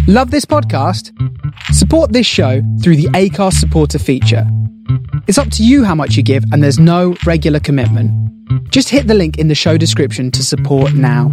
Love this podcast? Support this show through the Acast supporter feature. It's up to you how much you give, and there's no regular commitment. Just hit the link in the show description to support now.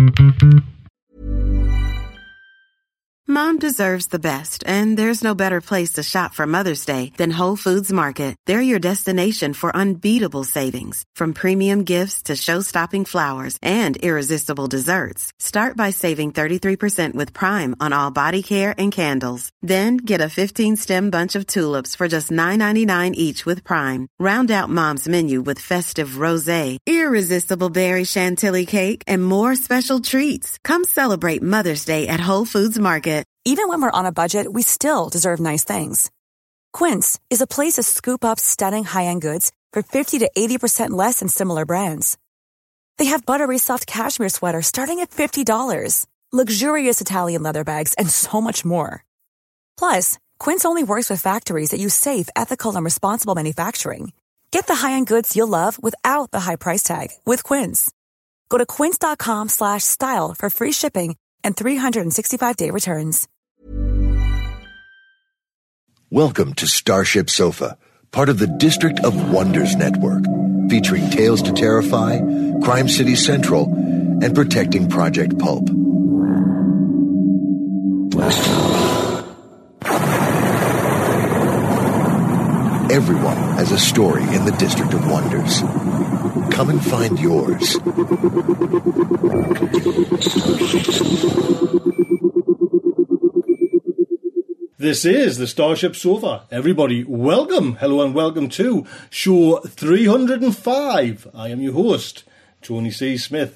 Mom deserves the best, and there's no better place to shop for Mother's Day than Whole Foods Market. They're your destination for unbeatable savings, from premium gifts to show-stopping flowers and irresistible desserts. Start by saving 33% with Prime on all body care and candles. Then get a 15-stem bunch of tulips for just $9.99 each with Prime. Round out Mom's menu with festive rosé, irresistible berry chantilly cake, and more special treats. Come celebrate Mother's Day at Whole Foods Market. Even when we're on a budget, we still deserve nice things. Quince is a place to scoop up stunning high-end goods for 50 to 80% less than similar brands. They have buttery soft cashmere sweaters starting at $50, luxurious Italian leather bags, and so much more. Plus, Quince only works with factories that use safe, ethical, and responsible manufacturing. Get the high-end goods you'll love without the high price tag with Quince. Go to quince.com/style for free shipping and 365-day returns. Welcome to Starship Sofa, part of the District of Wonders Network, featuring Tales to Terrify, Crime City Central, and Protecting Project Pulp. Everyone has a story in the District of Wonders. Come and find yours. This is the Starship Sofa. Everybody, welcome, hello and welcome to show 305. I am your host, Tony C. Smith.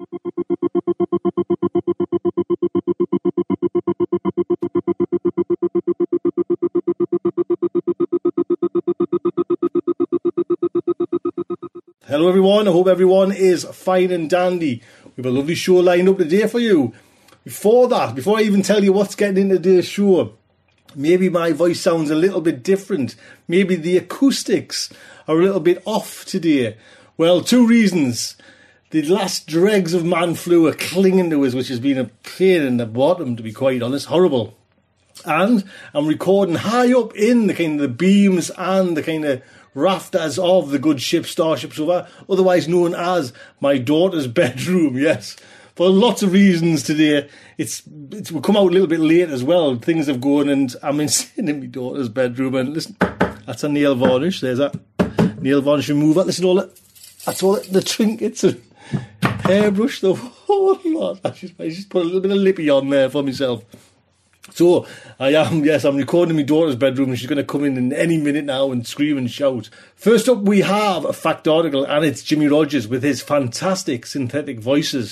Hello everyone, I hope everyone is fine and dandy. We have a lovely show lined up today for you. Before I even tell you what's getting into today's show, maybe my voice sounds a little bit different. Maybe the acoustics are a little bit off today. Well, two reasons. The last dregs of man flu are clinging to us, which has been a pain in the bottom, to be quite honest. Horrible. And I'm recording high up in the kind of the beams and the kind of rafters of the good ship Starship Sofa, otherwise known as my daughter's bedroom. Yes, for lots of reasons today. It's will come out a little bit late as well. Things have gone, and I'm sitting in my daughter's bedroom. And listen, that's a nail varnish. There's that nail varnish remover. Listen, that's all the trinkets and hairbrush, the whole lot. I just put a little bit of lippy on there for myself. So, I'm recording in my daughter's bedroom, and she's going to come in any minute now and scream and shout. First up, we have a fact article, and it's Jimmy Rogers with his fantastic synthetic voices.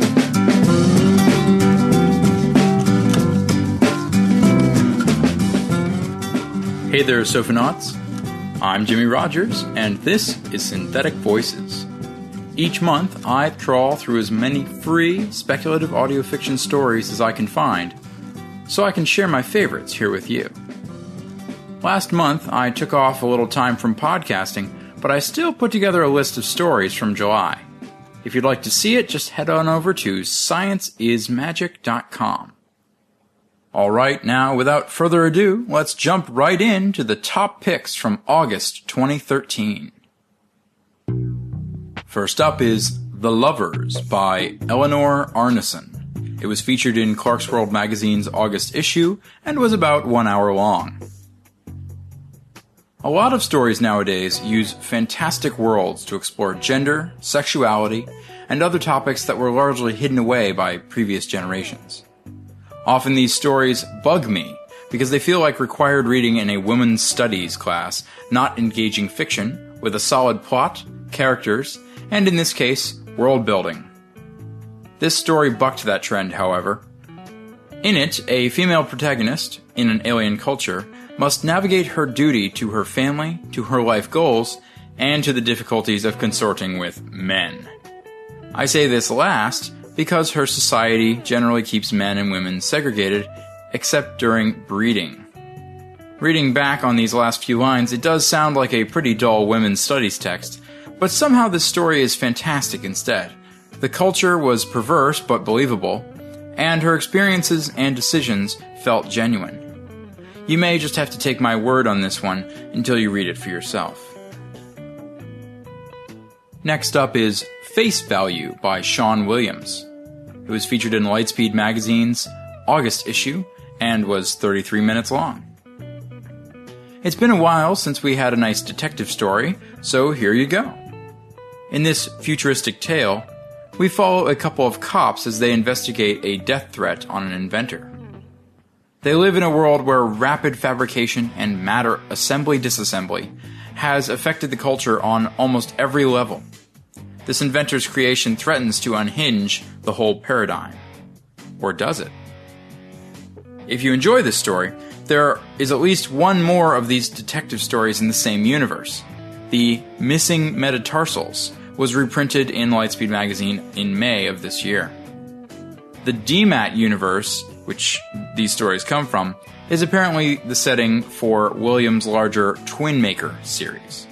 Hey there, Sofanauts. I'm Jimmy Rogers, and this is Synthetic Voices. Each month, I trawl through as many free, speculative audio fiction stories as I can find, so I can share my favorites here with you. Last month, I took off a little time from podcasting, but I still put together a list of stories from July. If you'd like to see it, just head on over to scienceismagic.com. Alright, now without further ado, let's jump right into the top picks from August 2013. First up is The Lovers by Eleanor Arneson. It was featured in Clarkesworld magazine's August issue and was about 1 hour long. A lot of stories nowadays use fantastic worlds to explore gender, sexuality, and other topics that were largely hidden away by previous generations. Often these stories bug me because they feel like required reading in a women's studies class, not engaging fiction with a solid plot, characters, and in this case, world building. This story bucked that trend, however. In it, a female protagonist, in an alien culture, must navigate her duty to her family, to her life goals, and to the difficulties of consorting with men. I say this last because her society generally keeps men and women segregated, except during breeding. Reading back on these last few lines, it does sound like a pretty dull women's studies text, but somehow this story is fantastic instead. The culture was perverse but believable. and her experiences and decisions felt genuine. You may just have to take my word on this one until you read it for yourself. Next up is Face Value by Sean Williams. It was featured in Lightspeed Magazine's August issue and was 33 minutes long. It's been a while since we had a nice detective story, so here you go. In this futuristic tale, we follow a couple of cops as they investigate a death threat on an inventor. They live in a world where rapid fabrication and matter assembly-disassembly has affected the culture on almost every level. This inventor's creation threatens to unhinge the whole paradigm. Or does it? If you enjoy this story, there is at least one more of these detective stories in the same universe. The Missing Metatarsals was reprinted in Lightspeed Magazine in May of this year. The DMAT universe, which these stories come from, is apparently the setting for Williams' larger Twin Maker series.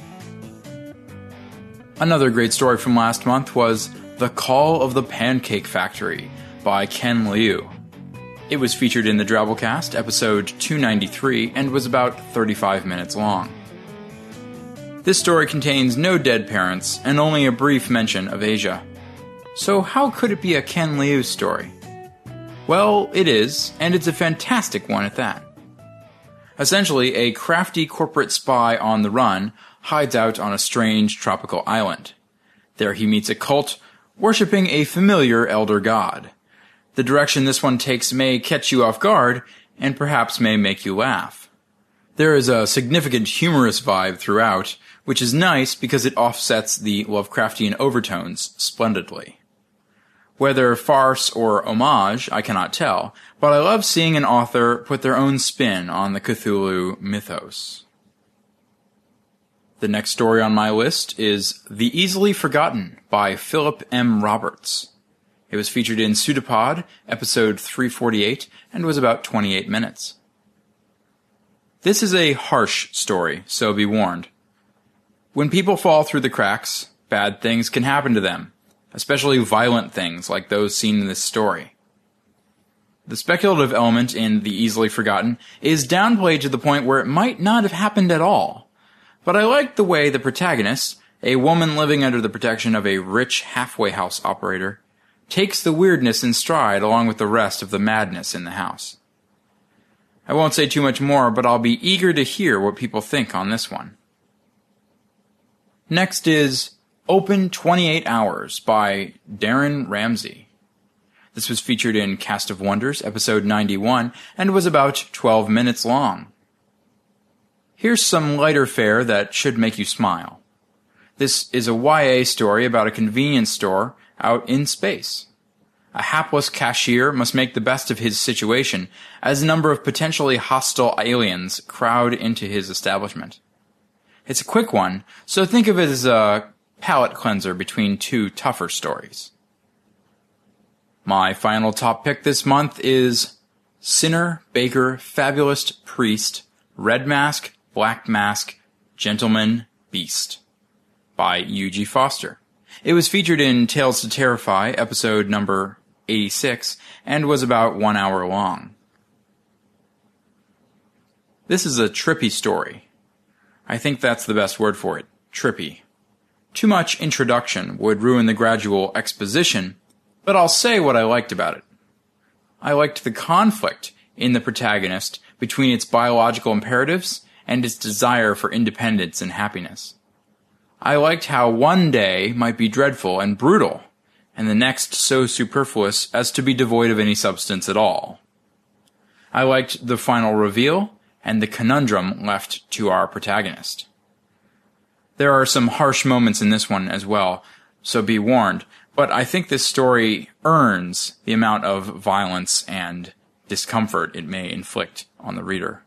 Another great story from last month was The Call of the Pancake Factory by Ken Liu. It was featured in the Drabblecast, episode 293, and was about 35 minutes long. This story contains no dead parents and only a brief mention of Asia. So how could it be a Ken Liu story? Well, it is, and it's a fantastic one at that. Essentially, a crafty corporate spy on the run hides out on a strange tropical island. There he meets a cult worshipping a familiar elder god. The direction this one takes may catch you off guard, and perhaps may make you laugh. There is a significant humorous vibe throughout, which is nice because it offsets the Lovecraftian overtones splendidly. Whether farce or homage, I cannot tell, but I love seeing an author put their own spin on the Cthulhu mythos. The next story on my list is The Easily Forgotten by Philip M. Roberts. It was featured in Pseudopod, episode 348, and was about 28 minutes. This is a harsh story, so be warned. When people fall through the cracks, bad things can happen to them, especially violent things like those seen in this story. The speculative element in The Easily Forgotten is downplayed to the point where it might not have happened at all. But I like the way the protagonist, a woman living under the protection of a rich halfway house operator, takes the weirdness in stride along with the rest of the madness in the house. I won't say too much more, but I'll be eager to hear what people think on this one. Next is Open 28 Hours by Darren Ramsey. This was featured in Cast of Wonders, episode 91, and was about 12 minutes long. Here's some lighter fare that should make you smile. This is a YA story about a convenience store out in space. A hapless cashier must make the best of his situation as a number of potentially hostile aliens crowd into his establishment. It's a quick one, so think of it as a palate cleanser between two tougher stories. My final top pick this month is Sinner, Baker, Fabulist, Priest, Red Mask, Black Mask, Gentleman, Beast by U.G. Foster. It was featured in Tales to Terrify, episode number 86, and was about 1 hour long. This is a trippy story. I think that's the best word for it, trippy. Too much introduction would ruin the gradual exposition, but I'll say what I liked about it. I liked the conflict in the protagonist between its biological imperatives and its desire for independence and happiness. I liked how one day might be dreadful and brutal, and the next so superfluous as to be devoid of any substance at all. I liked the final reveal and the conundrum left to our protagonist. There are some harsh moments in this one as well, so be warned, but I think this story earns the amount of violence and discomfort it may inflict on the reader.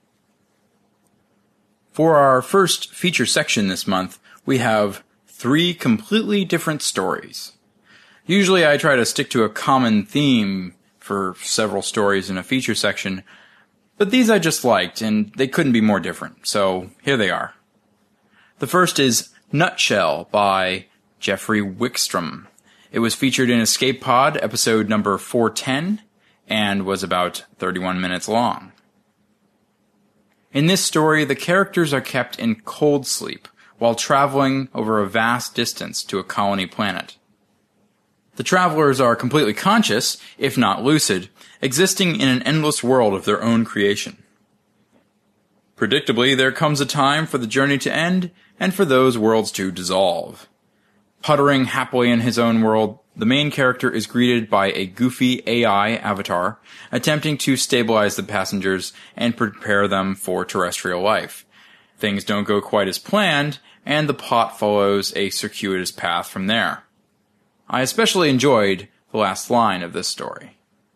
For our first feature section this month, we have 3 completely different stories. Usually I try to stick to a common theme for several stories in a feature section, but these I just liked, and they couldn't be more different, so here they are. The first is Nutshell by Jeffrey Wickstrom. It was featured in Escape Pod, episode number 410, and was about 31 minutes long. In this story, the characters are kept in cold sleep while traveling over a vast distance to a colony planet. The travelers are completely conscious, if not lucid, existing in an endless world of their own creation. Predictably, there comes a time for the journey to end and for those worlds to dissolve. Puttering happily in his own world, the main character is greeted by a goofy AI avatar attempting to stabilize the passengers and prepare them for terrestrial life. Things don't go quite as planned, and the plot follows a circuitous path from there. I especially enjoyed the last line of this story.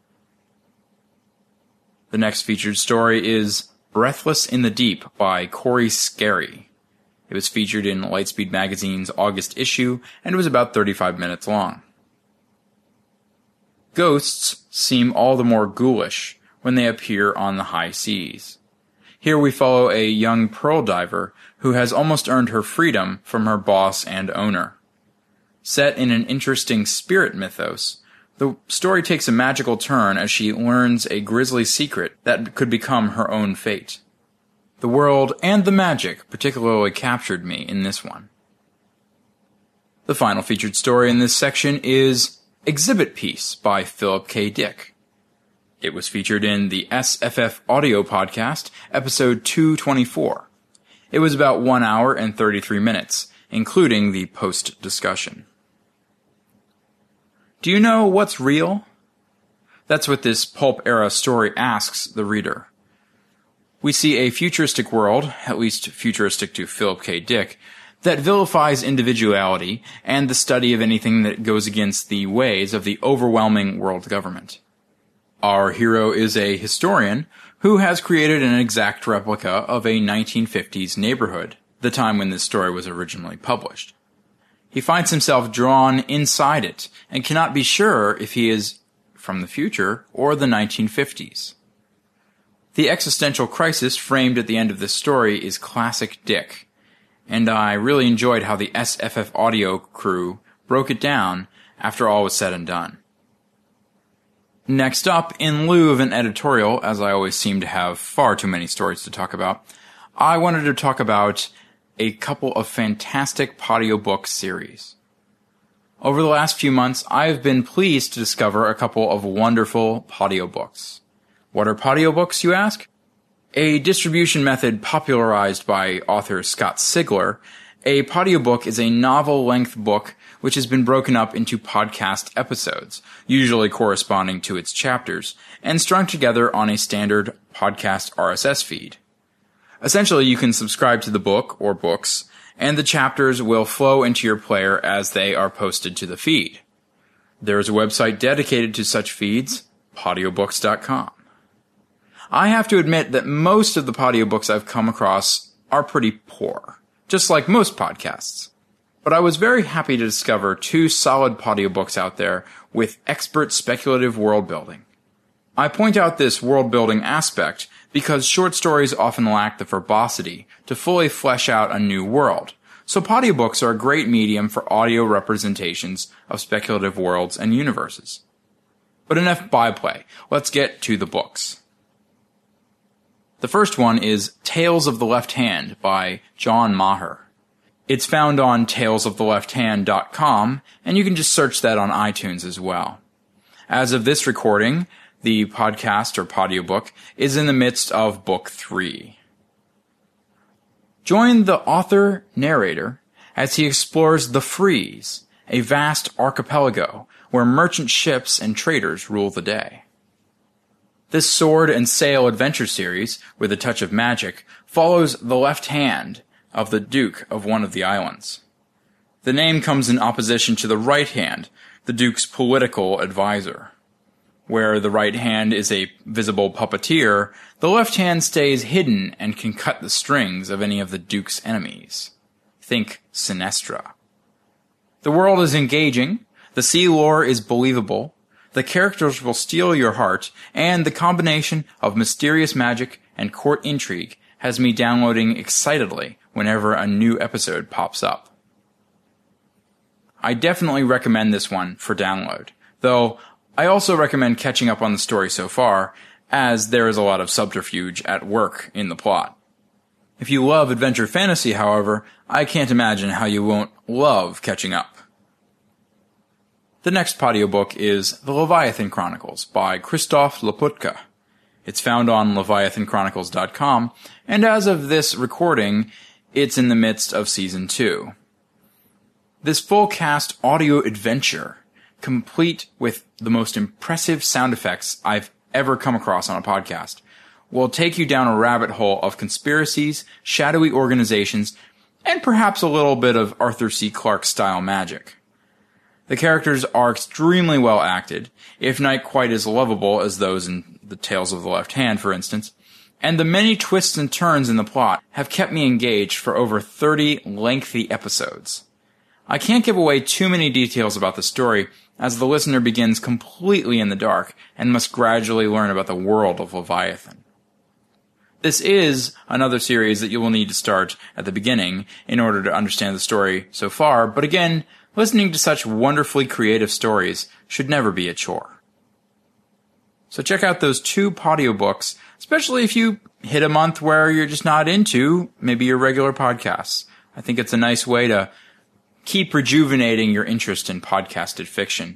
The next featured story is Breathless in the Deep by Corey Scarry. It was featured in Lightspeed Magazine's August issue, and it was about 35 minutes long. Ghosts seem all the more ghoulish when they appear on the high seas. Here we follow a young pearl diver who has almost earned her freedom from her boss and owner. Set in an interesting spirit mythos, the story takes a magical turn as she learns a grisly secret that could become her own fate. The world and the magic particularly captured me in this one. The final featured story in this section is Exhibit Piece by Philip K. Dick. It was featured in the SFF Audio Podcast, episode 224. It was about 1 hour and 33 minutes, including the post-discussion. Do you know what's real? That's what this pulp-era story asks the reader. We see a futuristic world, at least futuristic to Philip K. Dick, that vilifies individuality and the study of anything that goes against the ways of the overwhelming world government. Our hero is a historian who has created an exact replica of a 1950s neighborhood, the time when this story was originally published. He finds himself drawn inside it and cannot be sure if he is from the future or the 1950s. The existential crisis framed at the end of this story is classic Dick, and I really enjoyed how the SFF Audio crew broke it down after all was said and done. Next up, in lieu of an editorial, as I always seem to have far too many stories to talk about, I wanted to talk about a couple of fantastic Podiobook series. Over the last few months, I have been pleased to discover a couple of wonderful Podiobooks. What are Podiobooks, you ask? A distribution method popularized by author Scott Sigler, a Podiobook is a novel-length book which has been broken up into podcast episodes, usually corresponding to its chapters, and strung together on a standard podcast RSS feed. Essentially, you can subscribe to the book or books, and the chapters will flow into your player as they are posted to the feed. There is a website dedicated to such feeds, Podiobooks.com. I have to admit that most of the Podiobooks I've come across are pretty poor, just like most podcasts. But I was very happy to discover two solid Podiobooks out there with expert speculative world building. I point out this world building aspect because short stories often lack the verbosity to fully flesh out a new world, so Podiobooks are a great medium for audio representations of speculative worlds and universes. But enough byplay, let's get to the books. The first one is Tales of the Left Hand by John Maher. It's found on talesofthelefthand.com, and you can just search that on iTunes as well. As of this recording, the podcast or Podiobook is in the midst of Book 3. Join the author-narrator as he explores the Frees, a vast archipelago where merchant ships and traders rule the day. This sword and sail adventure series, with a touch of magic, follows the left hand of the Duke of one of the islands. The name comes in opposition to the right hand, the Duke's political advisor. Where the right hand is a visible puppeteer, the left hand stays hidden and can cut the strings of any of the Duke's enemies. Think Sinestra. The world is engaging, the sea lore is believable, the characters will steal your heart, and the combination of mysterious magic and court intrigue has me downloading excitedly whenever a new episode pops up. I definitely recommend this one for download, though I also recommend catching up on the story so far, as there is a lot of subterfuge at work in the plot. If you love adventure fantasy, however, I can't imagine how you won't love catching up. The next audiobook is The Leviathan Chronicles by Krzysztof Laputka. It's found on leviathanchronicles.com, and as of this recording, it's in the midst of Season 2. This full-cast audio adventure, complete with the most impressive sound effects I've ever come across on a podcast, will take you down a rabbit hole of conspiracies, shadowy organizations, and perhaps a little bit of Arthur C. Clarke-style magic. The characters are extremely well acted, if not quite as lovable as those in The Tales of the Left Hand, for instance, and the many twists and turns in the plot have kept me engaged for over 30 lengthy episodes. I can't give away too many details about the story, as the listener begins completely in the dark and must gradually learn about the world of Leviathan. This is another series that you will need to start at the beginning in order to understand the story so far, but again, listening to such wonderfully creative stories should never be a chore. So check out those 2 audiobooks, especially if you hit a month where you're just not into maybe your regular podcasts. I think it's a nice way to keep rejuvenating your interest in podcasted fiction.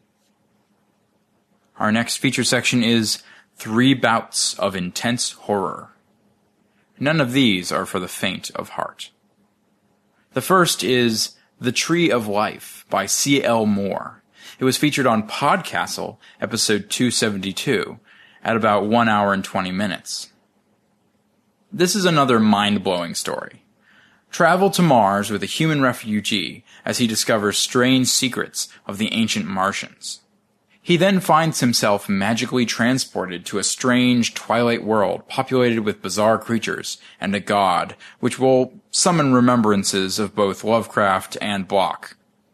Our next feature section is 3 Bouts of Intense Horror. None of these are for the faint of heart. The first is The Tree of Life by C.L. Moore. It was featured on Podcastle, episode 272, at about 1 hour and 20 minutes. This is another mind-blowing story. Travel to Mars with a human refugee as he discovers strange secrets of the ancient Martians. He then finds himself magically transported to a strange twilight world populated with bizarre creatures and a god, which will summon remembrances of both Lovecraft and Bloch.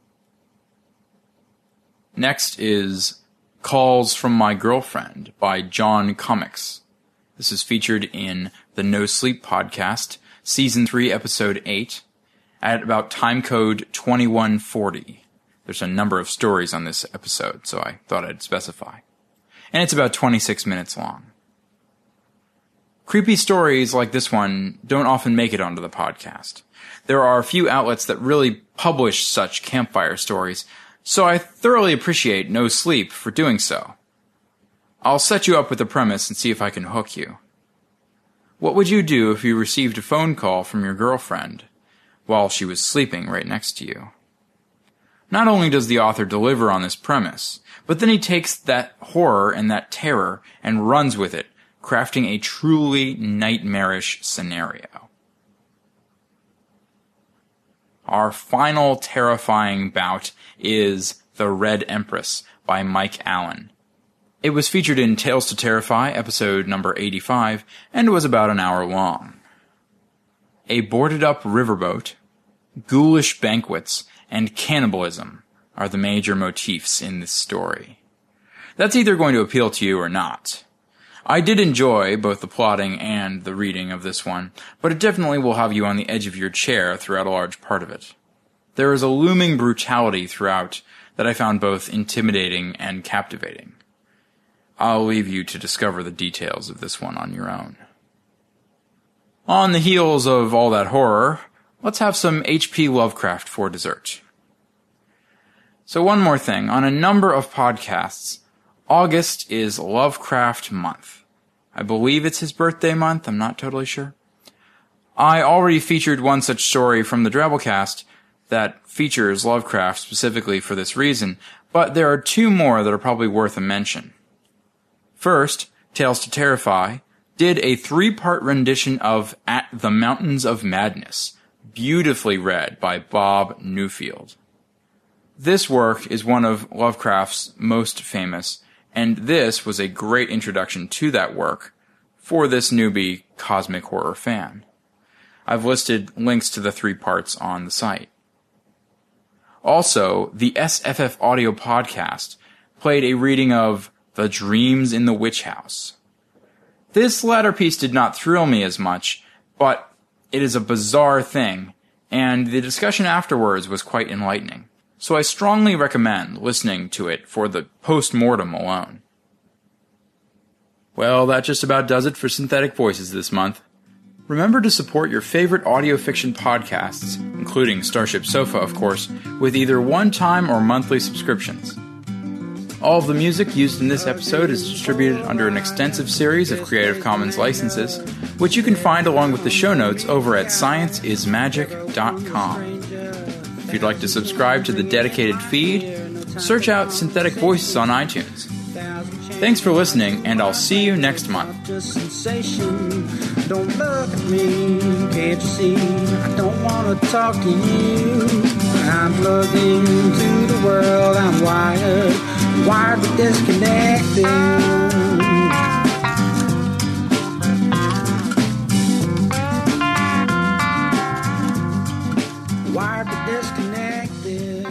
Next is Calls from My Girlfriend by John Comics. This is featured in the No Sleep podcast, Season 3, Episode 8, at about timecode 2140. There's a number of stories on this episode, so I thought I'd specify. And it's about 26 minutes long. Creepy stories like this one don't often make it onto the podcast. There are a few outlets that really publish such campfire stories, so I thoroughly appreciate No Sleep for doing so. I'll set you up with the premise and see if I can hook you. What would you do if you received a phone call from your girlfriend while she was sleeping right next to you? Not only does the author deliver on this premise, but then he takes that horror and that terror and runs with it, crafting a truly nightmarish scenario. Our final terrifying bout is The Red Empress by Mike Allen. It was featured in Tales to Terrify, episode number 85, and was about an hour long. A boarded-up riverboat, ghoulish banquets, and cannibalism are the major motifs in this story. That's either going to appeal to you or not. I did enjoy both the plotting and the reading of this one, but it definitely will have you on the edge of your chair throughout a large part of it. There is a looming brutality throughout that I found both intimidating and captivating. I'll leave you to discover the details of this one on your own. On the heels of all that horror, let's have some H.P. Lovecraft for dessert. So one more thing, on a number of podcasts, August is Lovecraft month. I believe it's his birthday month, I'm not totally sure. I already featured one such story from the Drabblecast that features Lovecraft specifically for this reason, but there are 2 more that are probably worth a mention. First, Tales to Terrify did a 3-part rendition of At the Mountains of Madness, beautifully read by Bob Newfield. This work is one of Lovecraft's most famous, and this was a great introduction to that work for this newbie cosmic horror fan. I've listed links to the 3 parts on the site. Also, the SFF Audio podcast played a reading of The Dreams in the Witch House. This latter piece did not thrill me as much, but it is a bizarre thing, and the discussion afterwards was quite enlightening. so I strongly recommend listening to it for the post-mortem alone. Well, that just about does it for Synthetic Voices this month. Remember to support your favorite audio fiction podcasts, including Starship Sofa, of course, with either one-time or monthly subscriptions. All of the music used in this episode is distributed under an extensive series of Creative Commons licenses, which you can find along with the show notes over at scienceismagic.com. If you'd like to subscribe to the dedicated feed, search out Synthetic Voices on iTunes. Thanks for listening, and I'll see you next month. Don't look at me, can't you see? I don't want to talk to you. I'm plugged into the world, I'm wired but disconnected. Wired but disconnected.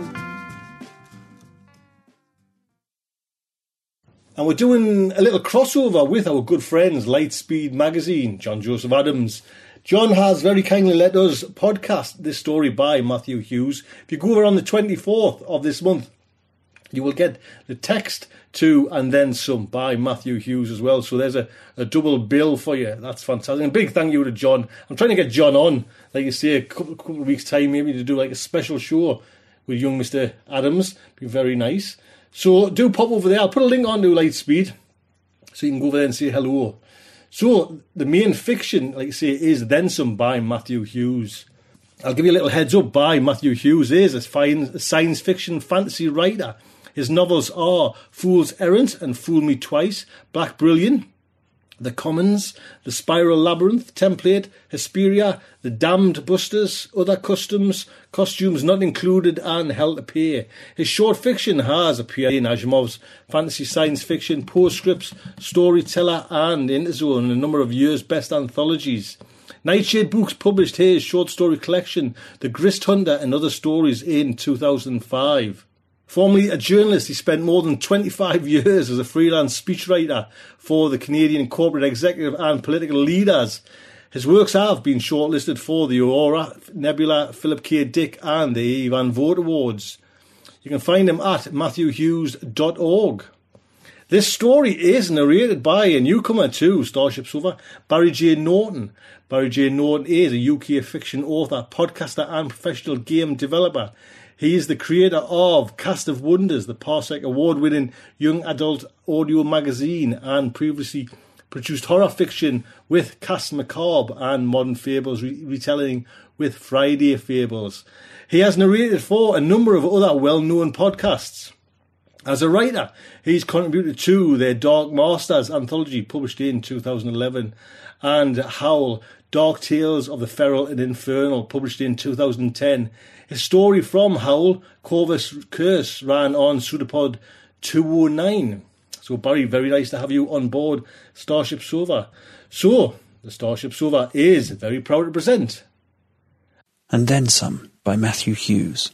And we're doing a little crossover with our good friends, Lightspeed Magazine, John Joseph Adams. John has very kindly let us podcast this story by Matthew Hughes. If you go over on the 24th of this month, you will get the text to And Then Some by Matthew Hughes as well. So there's a double bill for you. That's fantastic. And a big thank you to John. I'm trying to get John on, like you say, a couple of weeks' time, maybe to do like a special show with young Mr. Adams. Be very nice. So do pop over there. I'll put a link on to Lightspeed so you can go over there and say hello. So the main fiction, like I say, is Then Some by Matthew Hughes. I'll give you a little heads up by Matthew Hughes is a science fiction fantasy writer. His novels are Fool's Errand and Fool Me Twice, Black Brilliant, The Commons, The Spiral Labyrinth, Template, Hesperia, The Damned Busters, Other Customs, Costumes Not Included, and Hell to Pay. His short fiction has appeared in Asimov's fantasy science fiction, Postscripts, Storyteller, and Interzone, a number of years' best anthologies. Nightshade Books published his short story collection, The Grist Hunter and Other Stories, in 2005. Formerly a journalist, he spent more than 25 years as a freelance speechwriter for the Canadian corporate executive and political leaders. His works have been shortlisted for the Aurora, Nebula, Philip K. Dick and the Van Vogt Awards. You can find him at matthewhughes.org. This story is narrated by a newcomer to Starship Sofa, Barry J. Norton. Barry J. Norton is a UK fiction author, podcaster and professional game developer. He is the creator of Cast of Wonders, the Parsec award-winning young adult audio magazine, and previously produced horror fiction with Cast Macabre and Modern Fables retelling with Friday Fables. He has narrated for a number of other well-known podcasts. As a writer, he's contributed to their Dark Masters anthology, published in 2011, and Howl, Dark Tales of the Feral and Infernal, published in 2010. His story from Howl, Corvus Curse, ran on Pseudopod 209. So, Barry, very nice to have you on board Starship Sofa. So, the Starship Sofa is very proud to present And Then Some by Matthew Hughes.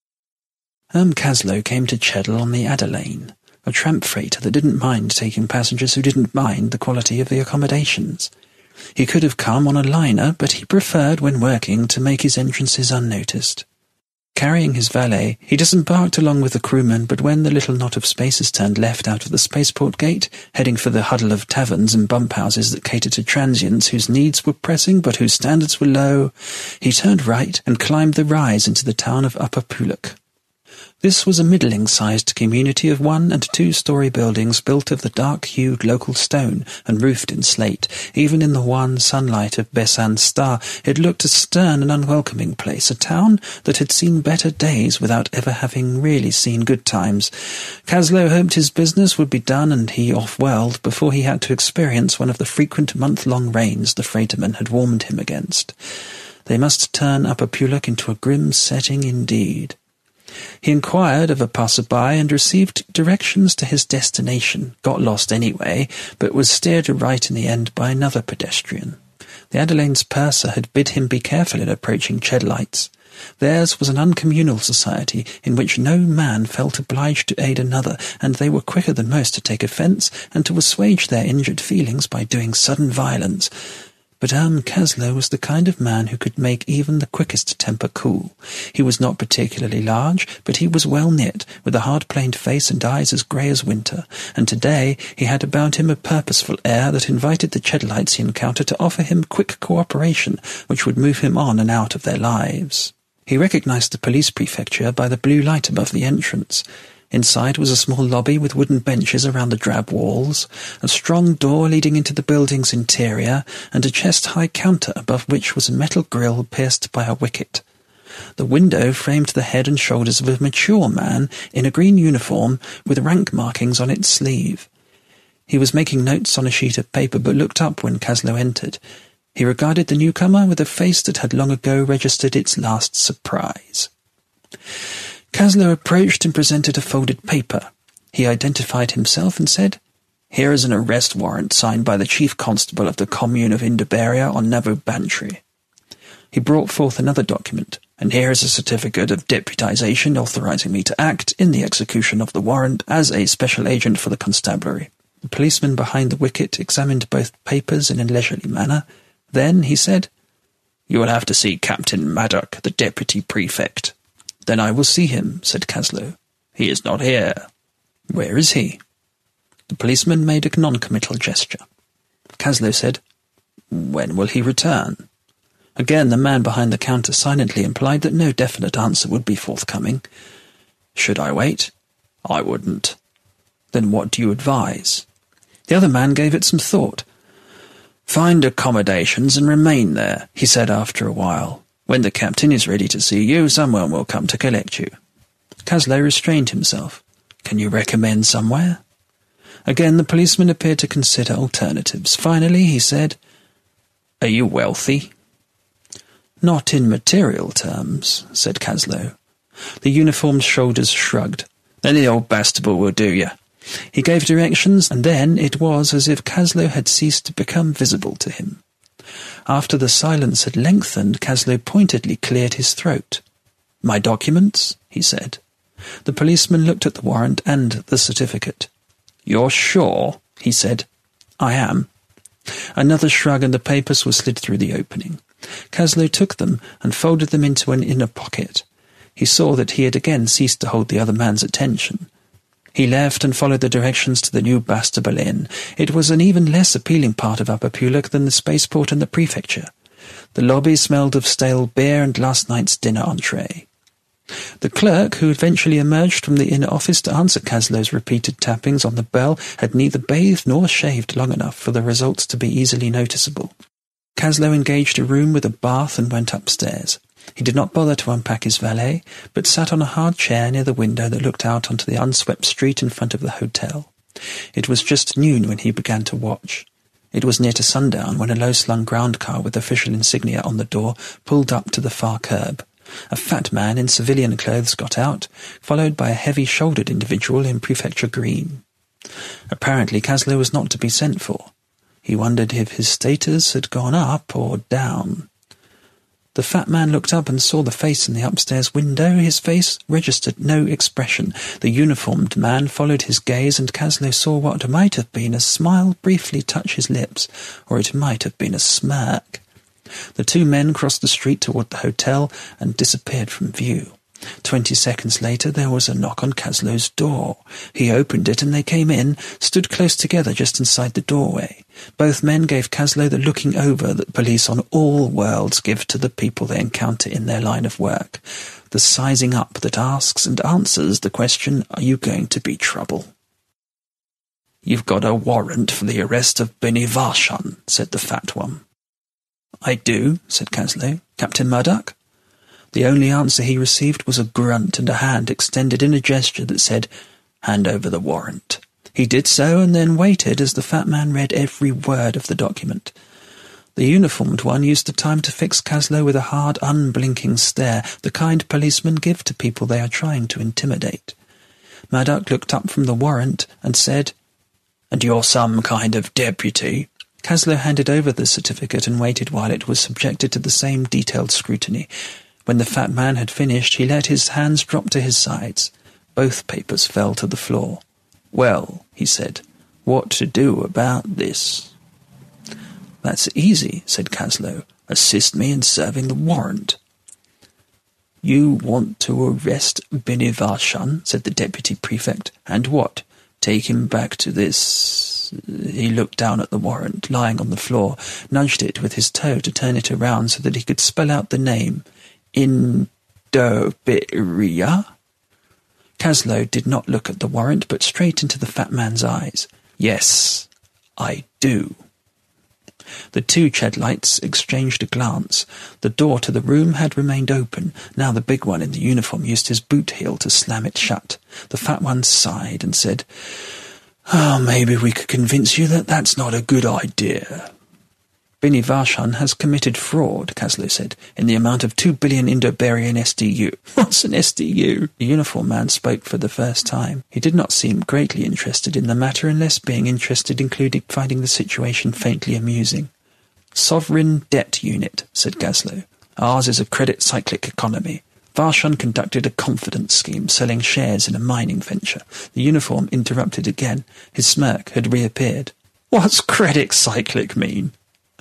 Caslow came to Cheddle on the Adelaine, a tramp freighter that didn't mind taking passengers who didn't mind the quality of the accommodations. He could have come on a liner, but he preferred, when working, to make his entrances unnoticed. Carrying his valet, he disembarked along with the crewmen, but when the little knot of spacers turned left out of the spaceport gate, heading for the huddle of taverns and bump houses that catered to transients whose needs were pressing but whose standards were low, he turned right and climbed the rise into the town of Upper Puluk. This was a middling-sized community of 1- and 2-story buildings built of the dark-hued local stone and roofed in slate. Even in the wan sunlight of Besan's star, it looked a stern and unwelcoming place, a town that had seen better days without ever having really seen good times. Caslow hoped his business would be done and he off-world before he had to experience one of the frequent month-long rains the freighterman had warned him against. They must turn Upper Puluk into a grim setting indeed. He inquired of a passer-by and received directions to his destination, got lost anyway, but was steered right in the end by another pedestrian. The Adelaine's purser had bid him be careful in approaching Cheddleites. Theirs was an uncommunal society in which no man felt obliged to aid another, and they were quicker than most to take offence and to assuage their injured feelings by doing sudden violence. But Caslow was the kind of man who could make even the quickest temper cool. He was not particularly large, but he was well knit, with a hard-planed face and eyes as grey as winter, and today he had about him a purposeful air that invited the Chedlites he encountered to offer him quick cooperation, which would move him on and out of their lives. He recognised the police prefecture by the blue light above the entrance. Inside was a small lobby with wooden benches around the drab walls, a strong door leading into the building's interior, and a chest-high counter above which was a metal grille pierced by a wicket. The window framed the head and shoulders of a mature man in a green uniform with rank markings on its sleeve. He was making notes on a sheet of paper, but looked up when Caslow entered. He regarded the newcomer with a face that had long ago registered its last surprise. Caslow approached and presented a folded paper. He identified himself and said, "Here is an arrest warrant signed by the Chief Constable of the Commune of Inderberria on Navo Bantry." He brought forth another document, "And here is a certificate of deputization authorizing me to act in the execution of the warrant as a special agent for the constabulary." The policeman behind the wicket examined both papers in a leisurely manner. Then he said, "You will have to see Captain Maddock, the deputy prefect." "Then I will see him," said Caslow. "He is not here." "Where is he?" The policeman made a non-committal gesture. Caslow said, "When will he return?" Again the man behind the counter silently implied that no definite answer would be forthcoming. "Should I wait?" "I wouldn't." "Then what do you advise?" The other man gave it some thought. "Find accommodations and remain there," he said after a while. "When the captain is ready to see you, someone will come to collect you." Caslow restrained himself. "Can you recommend somewhere?" Again the policeman appeared to consider alternatives. Finally he said, "Are you wealthy?" "Not in material terms," said Caslow. The uniformed shoulders shrugged. "Then the old Bastable will do you." He gave directions, and then it was as if Caslow had ceased to become visible to him. After the silence had lengthened, Caslow pointedly cleared his throat. "My documents?" he said. The policeman looked at the warrant and the certificate. "You're sure?" he said. "I am." Another shrug, and the papers were slid through the opening. Caslow took them and folded them into an inner pocket. He saw that he had again ceased to hold the other man's attention. He left and followed the directions to the new Bastable Inn. It was an even less appealing part of Upper Pulak than the spaceport and the prefecture. The lobby smelled of stale beer and last night's dinner entree. The clerk, who eventually emerged from the inner office to answer Caslow's repeated tappings on the bell, had neither bathed nor shaved long enough for the results to be easily noticeable. Caslow engaged a room with a bath and went upstairs. He did not bother to unpack his valet, but sat on a hard chair near the window that looked out onto the unswept street in front of the hotel. It was just noon when he began to watch. It was near to sundown when a low-slung ground car with official insignia on the door pulled up to the far curb. A fat man in civilian clothes got out, followed by a heavy-shouldered individual in prefecture green. Apparently Caslow was not to be sent for. He wondered if his status had gone up or down. The fat man looked up and saw the face in the upstairs window. His face registered no expression. The uniformed man followed his gaze, and Caslow saw what might have been a smile briefly touch his lips, or it might have been a smirk. The two men crossed the street toward the hotel and disappeared from view. 20 seconds later there was a knock on Caslow's door. He opened it and they came in, stood close together just inside the doorway. Both men gave Caslow the looking over that police on all worlds give to the people they encounter in their line of work. The sizing up that asks and answers the question, "Are you going to be trouble?" "You've got a warrant for the arrest of Benny Varshan," said the fat one. "I do," said Caslow. "Captain Murdoch?" The only answer he received was a grunt and a hand extended in a gesture that said, "Hand over the warrant." He did so and then waited as the fat man read every word of the document. The uniformed one used the time to fix Caslow with a hard, unblinking stare, the kind policemen give to people they are trying to intimidate. Murdoch looked up from the warrant and said, "And you're some kind of deputy?" Caslow handed over the certificate and waited while it was subjected to the same detailed scrutiny. When the fat man had finished, he let his hands drop to his sides. Both papers fell to the floor. "Well," he said, "what to do about this?" "That's easy," said Kaslow. "Assist me in serving the warrant." "You want to arrest Benivarshan," said the deputy prefect. "And what? Take him back to this—" He looked down at the warrant, lying on the floor, nudged it with his toe to turn it around so that he could spell out the name. "Indoberia?" Kaslow did not look at the warrant, but straight into the fat man's eyes. "Yes, I do." The two Chedlites exchanged a glance. The door to the room had remained open. Now the big one in the uniform used his boot heel to slam it shut. The fat one sighed and said, "Maybe we could convince you that that's not a good idea." "Benivarshan has committed fraud," Kaslow said, "in the amount of 2 billion Indo-Berian SDU. What's an SDU? The uniform man spoke for the first time. He did not seem greatly interested in the matter, unless being interested included finding the situation faintly amusing. "Sovereign Debt Unit," said Kaslow. "Ours is a credit cyclic economy. Varshan conducted a confidence scheme, selling shares in a mining venture." The uniform interrupted again. His smirk had reappeared. "What's credit cyclic mean?"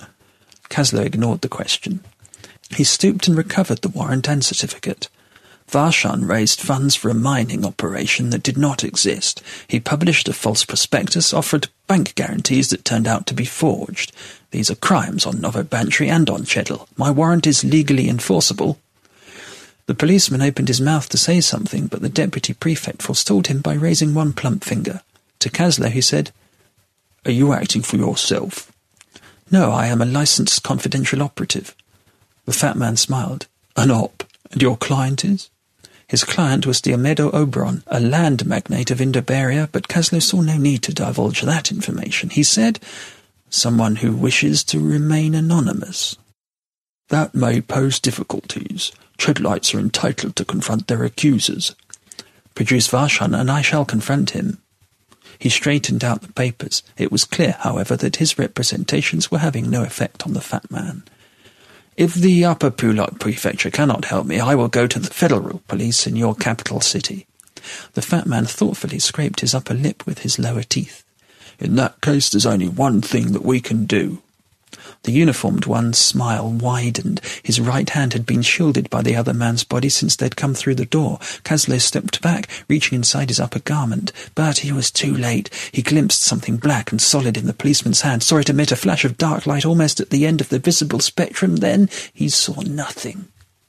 Kaslow ignored the question. He stooped and recovered the warrant and certificate. Varshan raised funds for a mining operation that did not exist. He published a false prospectus, offered bank guarantees that turned out to be forged. These are crimes on Novobantry and on Cheddle. My warrant is legally enforceable. The policeman opened his mouth to say something, but the deputy prefect forestalled him by raising one plump finger. To Kaslow he said, "Are you acting for yourself?" "No, I am a licensed confidential operative." The fat man smiled. "An op? And your client is?" His client was Diomedo Oberon, a land magnate of Indo-Beria, but Kaslow saw no need to divulge that information. He said, "Someone who wishes to remain anonymous." "That may pose difficulties. Chedlites are entitled to confront their accusers." "Produce Varshan, and I shall confront him." He straightened out the papers. It was clear, however, that his representations were having no effect on the fat man. "If the Upper Pulak Prefecture cannot help me, I will go to the federal police in your capital city." The fat man thoughtfully scraped his upper lip with his lower teeth. "In that case, there's only one thing that we can do." The uniformed one's smile widened. His right hand had been shielded by the other man's body since they'd come through the door. Kaslow stepped back, reaching inside his upper garment. But he was too late. He glimpsed something black and solid in the policeman's hand, saw it emit a flash of dark light almost at the end of the visible spectrum. Then he saw nothing.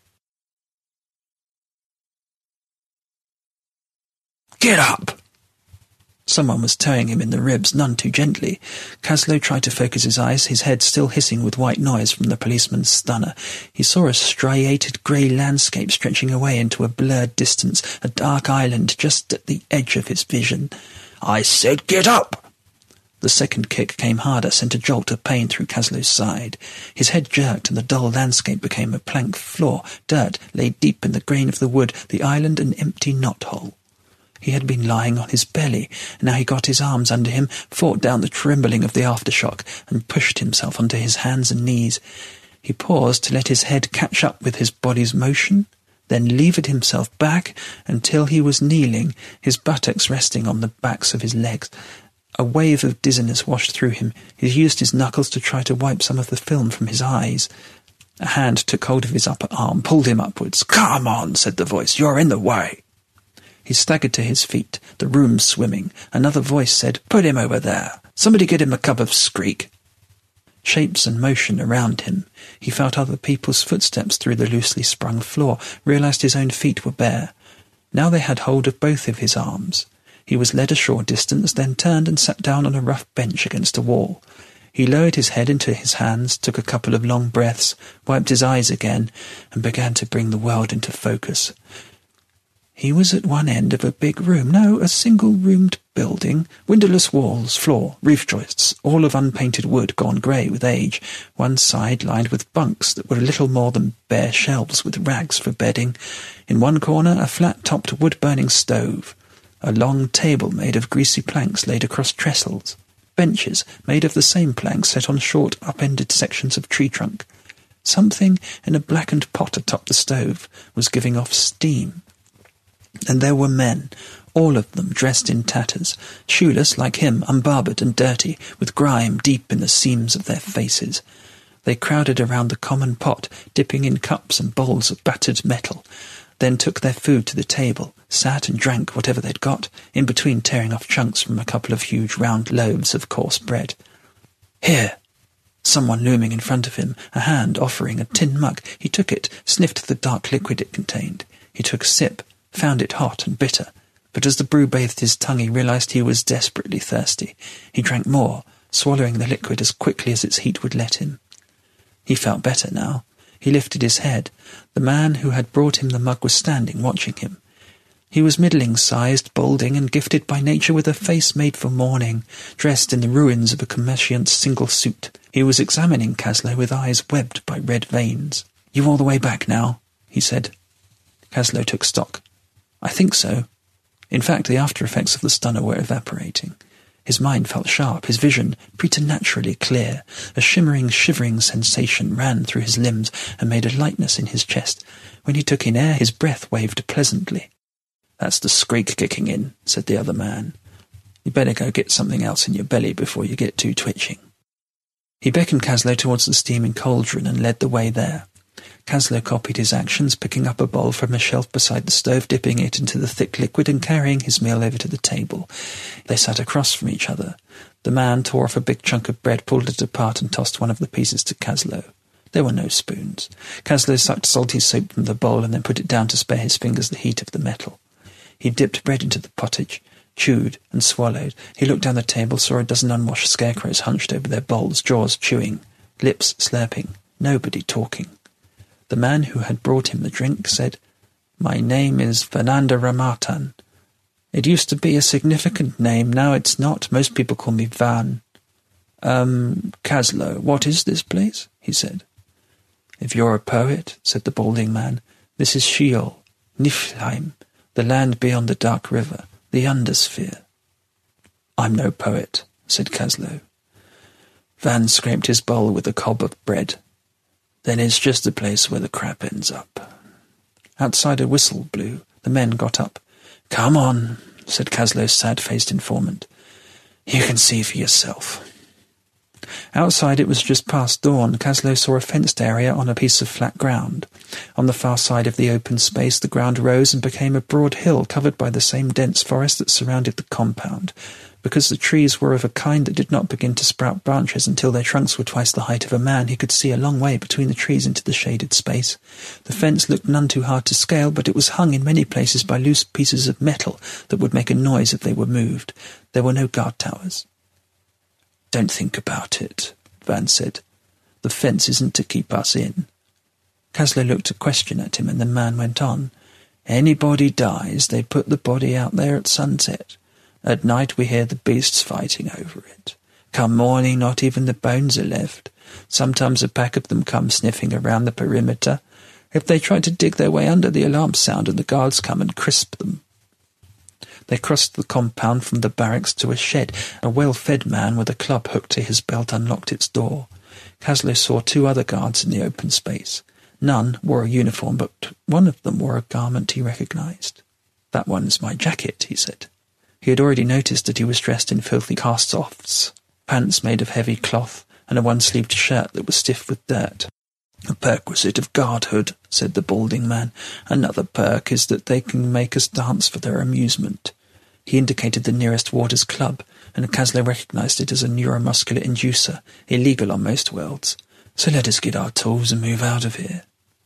"Get up!" Someone was towing him in the ribs, none too gently. Kaslow tried to focus his eyes, his head still hissing with white noise from the policeman's stunner. He saw a striated grey landscape stretching away into a blurred distance, a dark island just at the edge of his vision. "I said get up!" The second kick came harder, sent a jolt of pain through Kaslow's side. His head jerked and the dull landscape became a plank floor. Dirt lay deep in the grain of the wood, the island an empty knothole. He had been lying on his belly, and now he got his arms under him, fought down the trembling of the aftershock, and pushed himself onto his hands and knees. He paused to let his head catch up with his body's motion, then levered himself back until he was kneeling, his buttocks resting on the backs of his legs. A wave of dizziness washed through him. He used his knuckles to try to wipe some of the film from his eyes. A hand took hold of his upper arm, pulled him upwards. "Come on," said the voice. "You're in the way." He staggered to his feet, the room swimming. Another voice said, "Put him over there. Somebody get him a cup of skreek." Shapes and motion around him. He felt other people's footsteps through the loosely sprung floor, realized his own feet were bare. Now they had hold of both of his arms. He was led a short distance, then turned and sat down on a rough bench against a wall. He lowered his head into his hands, took a couple of long breaths, wiped his eyes again, and began to bring the world into focus. He was at one end of a big room, no, a single-roomed building, windowless walls, floor, roof joists, all of unpainted wood gone grey with age, one side lined with bunks that were little more than bare shelves with rags for bedding. In one corner a flat-topped wood-burning stove, a long table made of greasy planks laid across trestles, benches made of the same planks set on short, up-ended sections of tree trunk. Something in a blackened pot atop the stove was giving off steam. And there were men, all of them dressed in tatters, shoeless like him, unbarbered and dirty, with grime deep in the seams of their faces. They crowded around the common pot, dipping in cups and bowls of battered metal, then took their food to the table, sat and drank whatever they'd got, in between tearing off chunks from a couple of huge round loaves of coarse bread. "Here!" Someone looming in front of him, a hand offering a tin mug. He took it, sniffed the dark liquid it contained. He took a sip, found it hot and bitter, but as the brew bathed his tongue he realized he was desperately thirsty. He drank more, swallowing the liquid as quickly as its heat would let him. He felt better now. He lifted his head. The man who had brought him the mug was standing, watching him. He was middling-sized, balding, and gifted by nature with a face made for mourning, dressed in the ruins of a commerciant's single suit. He was examining Kaslow with eyes webbed by red veins. "You all the way back now?" he said. Kaslow took stock. "I think so." In fact, the after-effects of the stunner were evaporating. His mind felt sharp, his vision preternaturally clear. A shimmering, shivering sensation ran through his limbs and made a lightness in his chest. When he took in air, his breath waved pleasantly. "That's the skreek kicking in," said the other man. "You better go get something else in your belly before you get too twitching." He beckoned Kaslow towards the steaming cauldron and led the way there. Kaslow copied his actions, picking up a bowl from a shelf beside the stove, dipping it into the thick liquid and carrying his meal over to the table. They sat across from each other. The man tore off a big chunk of bread, pulled it apart and tossed one of the pieces to Kaslow. There were no spoons. Kaslow sucked salty soap from the bowl and then put it down to spare his fingers the heat of the metal. He dipped bread into the pottage, chewed and swallowed. He looked down the table, saw a dozen unwashed scarecrows hunched over their bowls, jaws chewing, lips slurping, nobody talking. The man who had brought him the drink said, "My name is Fernanda Ramatan. It used to be a significant name, now it's not. Most people call me Van." Kaslow, what is this place?" he said. "If you're a poet," said the balding man, "this is Sheol, Niflheim, the land beyond the dark river, the undersphere." "I'm no poet," said Kaslow. Van scraped his bowl with a cob of bread. "Then it's just the place where the crap ends up." Outside a whistle blew. The men got up. "Come on," said Kaslow's sad-faced informant. "You can see for yourself." Outside it was just past dawn. Kaslow saw a fenced area on a piece of flat ground. On the far side of the open space the ground rose and became a broad hill covered by the same dense forest that surrounded the compound. Because the trees were of a kind that did not begin to sprout branches until their trunks were twice the height of a man, he could see a long way between the trees into the shaded space. The fence looked none too hard to scale, but it was hung in many places by loose pieces of metal that would make a noise if they were moved. There were no guard towers. "Don't think about it," Van said. "The fence isn't to keep us in." Kaslow looked a question at him, and the man went on. "Anybody dies, they put the body out there at sunset. At night we hear the beasts fighting over it. Come morning, not even the bones are left. Sometimes a pack of them come sniffing around the perimeter. If they try to dig their way under, the alarms sound and the guards come and crisp them." They crossed the compound from the barracks to a shed. A well-fed man with a club hooked to his belt unlocked its door. Kaslow saw 2 other guards in the open space. None wore a uniform, but one of them wore a garment he recognized. "That one's my jacket," he said. He had already noticed that he was dressed in filthy cast-offs, pants made of heavy cloth, and a one-sleeved shirt that was stiff with dirt. "A perquisite of guardhood," said the balding man. "Another perk is that they can make us dance for their amusement." He indicated the nearest warder's club, and Kaslow recognized it as a neuromuscular inducer, illegal on most worlds. "So let us get our tools and move out of here."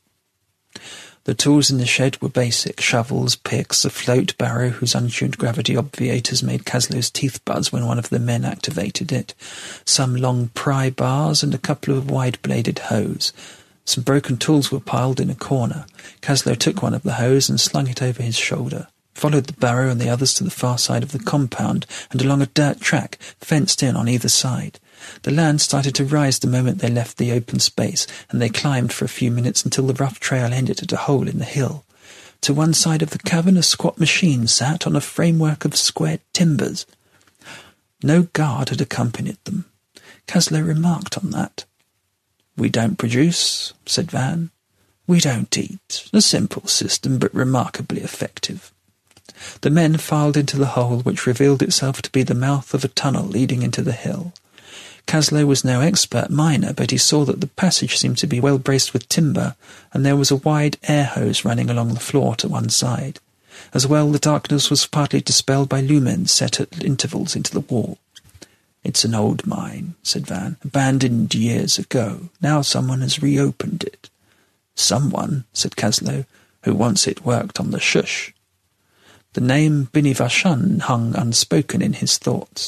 The tools in the shed were basic: shovels, picks, a float barrow whose untuned gravity obviators made Kaslow's teeth buzz when one of the men activated it, some long pry bars, and a couple of wide-bladed hoes. Some broken tools were piled in a corner. Kaslow took one of the hoes and slung it over his shoulder, followed the barrow and the others to the far side of the compound and along a dirt track fenced in on either side. The land started to rise the moment they left the open space, and they climbed for a few minutes until the rough trail ended at a hole in the hill. To one side of the cavern a squat machine sat on a framework of squared timbers. No guard had accompanied them. Kaslow remarked on that. "We don't produce," said Van. "We don't eat. A simple system, but remarkably effective." The men filed into the hole, which revealed itself to be the mouth of a tunnel leading into the hill. Caslow was no expert miner, but he saw that the passage seemed to be well braced with timber, and there was a wide air hose running along the floor to one side. As well, the darkness was partly dispelled by lumens set at intervals into the wall. "It's an old mine," said Van, "abandoned years ago. Now someone has reopened it." "Someone," said Caslow, "who wants it worked on the shush." The name Binivashun hung unspoken in his thoughts.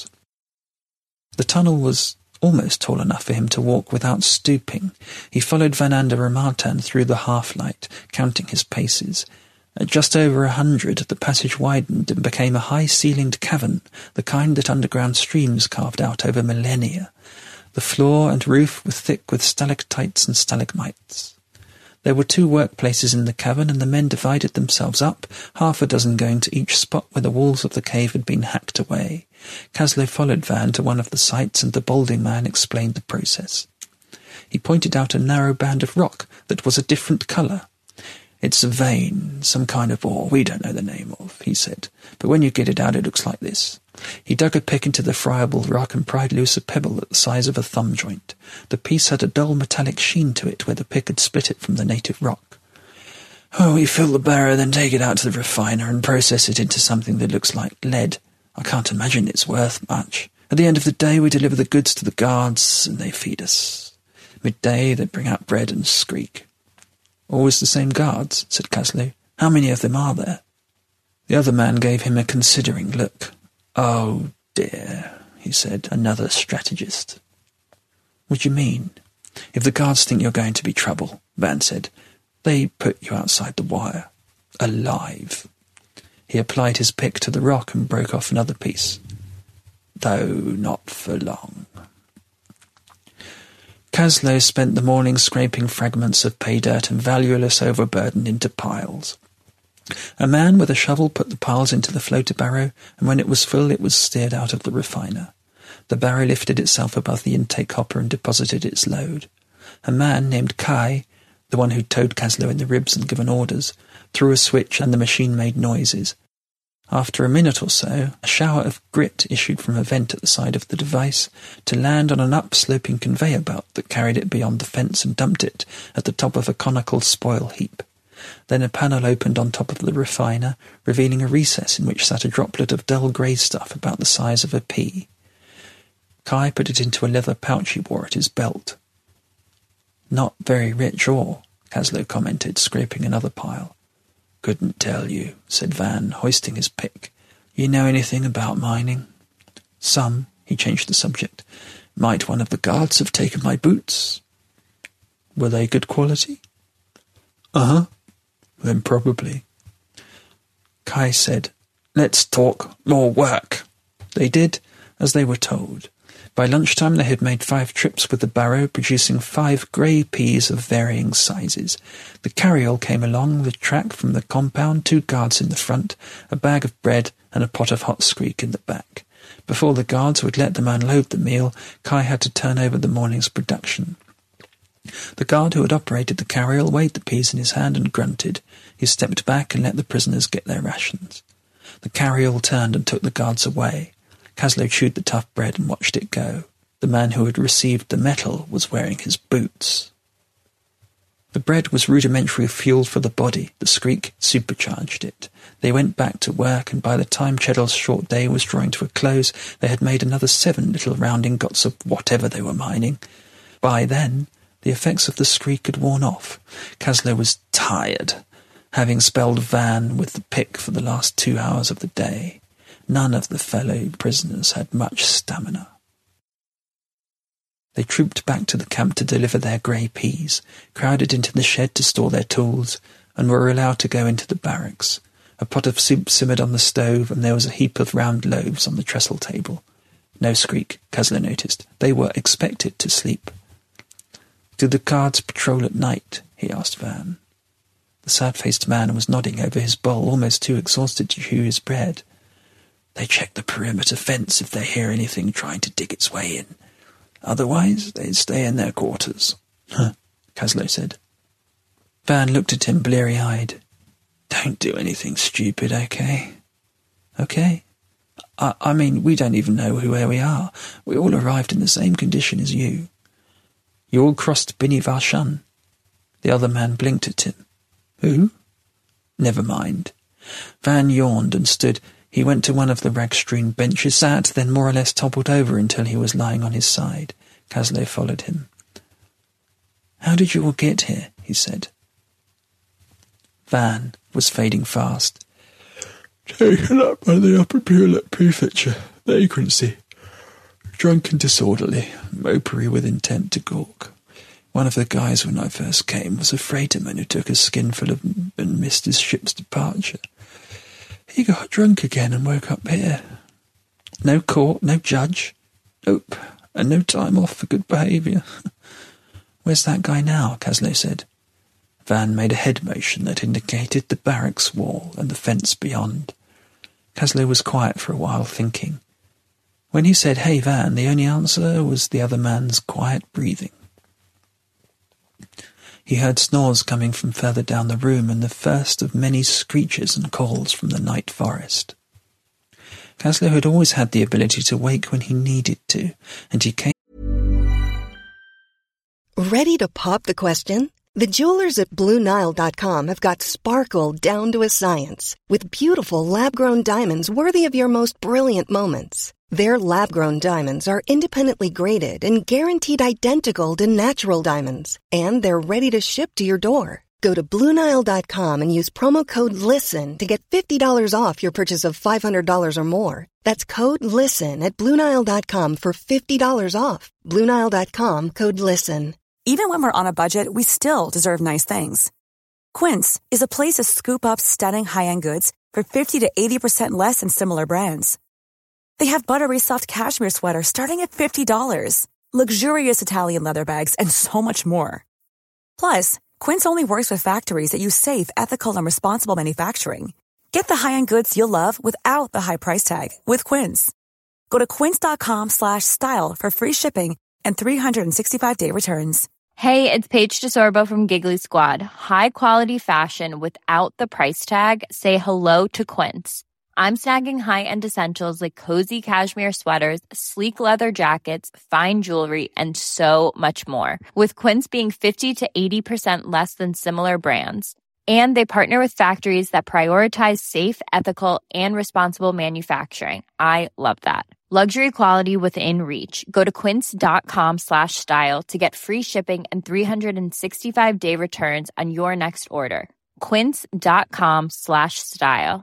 The tunnel was almost tall enough for him to walk without stooping. He followed Vananda Ramartan through the half-light, counting his paces. At just over 100, the passage widened and became a high-ceilinged cavern, the kind that underground streams carved out over millennia. The floor and roof were thick with stalactites and stalagmites. There were 2 workplaces in the cavern, and the men divided themselves up, 6 going to each spot where the walls of the cave had been hacked away. Caslow followed Van to one of the sites, and the balding man explained the process. He pointed out a narrow band of rock that was a different colour. "It's a vein, some kind of ore we don't know the name of," he said, "but when you get it out it looks like this." He dug a pick into the friable rock and pried loose a pebble at the size of a thumb joint. The piece had a dull metallic sheen to it where the pick had split it from the native rock. "Oh, we fill the barrow, then take it out to the refiner and process it into something that looks like lead. I can't imagine it's worth much. At the end of the day we deliver the goods to the guards and they feed us. Midday they bring out bread and skreek." "Always the same guards?" said Caslow. "How many of them are there?" The other man gave him a considering look. "Oh, dear," he said, "another strategist." "What do you mean?" "If the guards think you're going to be trouble," Van said, "they put you outside the wire. Alive." He applied his pick to the rock and broke off another piece. "Though not for long." Caslow spent the morning scraping fragments of pay dirt and valueless overburden into piles. A man with a shovel put the piles into the floater barrow, and when it was full it was steered out of the refiner. The barrow lifted itself above the intake hopper and deposited its load. A man named Kai, the one who'd towed Caslow in the ribs and given orders, threw a switch and the machine made noises. After a minute or so, a shower of grit issued from a vent at the side of the device to land on an up-sloping conveyor belt that carried it beyond the fence and dumped it at the top of a conical spoil heap. Then a panel opened on top of the refiner, revealing a recess in which sat a droplet of dull grey stuff about the size of a pea. Kai put it into a leather pouch he wore at his belt. "Not very rich ore," Caslow commented, scraping another pile. "Couldn't tell you," said Van, hoisting his pick. "You know anything about mining?" "Some." He changed the subject. "Might one of the guards have taken my boots?" "Were they good quality?" "Uh-huh." "Then probably." Kai said, "Let's talk more work." They did as they were told. By lunchtime they had made 5 trips with the barrow, producing 5 grey peas of varying sizes. The carryall came along the track from the compound, 2 guards in the front, a bag of bread and a pot of hot skreek in the back. Before the guards would let them unload the meal, Kai had to turn over the morning's production. The guard who had operated the carryall weighed the peas in his hand and grunted. He stepped back and let the prisoners get their rations. The carryall turned and took the guards away. Caslow chewed the tough bread and watched it go. The man who had received the metal was wearing his boots. The bread was rudimentary fuel for the body. The skreek supercharged it. They went back to work, and by the time Cheddle's short day was drawing to a close, they had made another 7 little round ingots of whatever they were mining. By then, the effects of the skreek had worn off. Caslow was tired, having spelled Van with the pick for the last 2 hours of the day. None of the fellow prisoners had much stamina. They trooped back to the camp to deliver their grey peas, crowded into the shed to store their tools, and were allowed to go into the barracks. A pot of soup simmered on the stove, and there was a heap of round loaves on the trestle table. No skreek, Caslow noticed. They were expected to sleep. "Do the guards patrol at night?" he asked Van. The sad-faced man was nodding over his bowl, almost too exhausted to chew his bread. "They check the perimeter fence if they hear anything trying to dig its way in. Otherwise, they stay in their quarters." "Huh," Caslow said. Van looked at him bleary-eyed. "Don't do anything stupid, okay?" Okay. I mean, we don't even know where we are. We all arrived in the same condition as you. You all crossed Bini Varshan. The other man blinked at him. Who? Never mind. Van yawned and stood. He went to one of the rag-strewn benches, sat, then more or less toppled over until he was lying on his side. Kaslow followed him. How did you all get here? He said. Van was fading fast. Taken up by the Upper Purlet Prefecture. Vagrancy. Drunk and disorderly. Mopery with intent to gawk. One of the guys when I first came was a freighterman who took a skinful of and missed his ship's departure. He got drunk again and woke up here. No court, no judge. Nope. And no time off for good behaviour. Where's that guy now? Kaslow said. Van made a head motion that indicated the barracks wall and the fence beyond. Kaslow was quiet for a while, thinking. When he said, "Hey, Van," the only answer was the other man's quiet breathing. He heard snores coming from further down the room and the first of many screeches and calls from the night forest. Kaslow had always had the ability to wake when he needed to, and he came... Ready to pop the question? The jewelers at BlueNile.com have got sparkle down to a science with beautiful lab-grown diamonds worthy of your most brilliant moments. Their lab-grown diamonds are independently graded and guaranteed identical to natural diamonds, and they're ready to ship to your door. Go to BlueNile.com and use promo code LISTEN to get $50 off your purchase of $500 or more. That's code LISTEN at BlueNile.com for $50 off. BlueNile.com, code LISTEN. Even when we're on a budget, we still deserve nice things. Quince is a place to scoop up stunning high-end goods for 50 to 80% less than similar brands. They have buttery soft cashmere sweaters starting at $50, luxurious Italian leather bags, and so much more. Plus, Quince only works with factories that use safe, ethical, and responsible manufacturing. Get the high-end goods you'll love without the high price tag with Quince. Go to quince.com/style for free shipping and 365-day returns. Hey, it's Paige DeSorbo from Giggly Squad. High quality fashion without the price tag. Say hello to Quince. I'm snagging high-end essentials like cozy cashmere sweaters, sleek leather jackets, fine jewelry, and so much more. With Quince being 50 to 80% less than similar brands. And they partner with factories that prioritize safe, ethical, and responsible manufacturing. I love that. Luxury quality within reach. Go to quince.com/style to get free shipping and 365-day returns on your next order. Quince.com/style.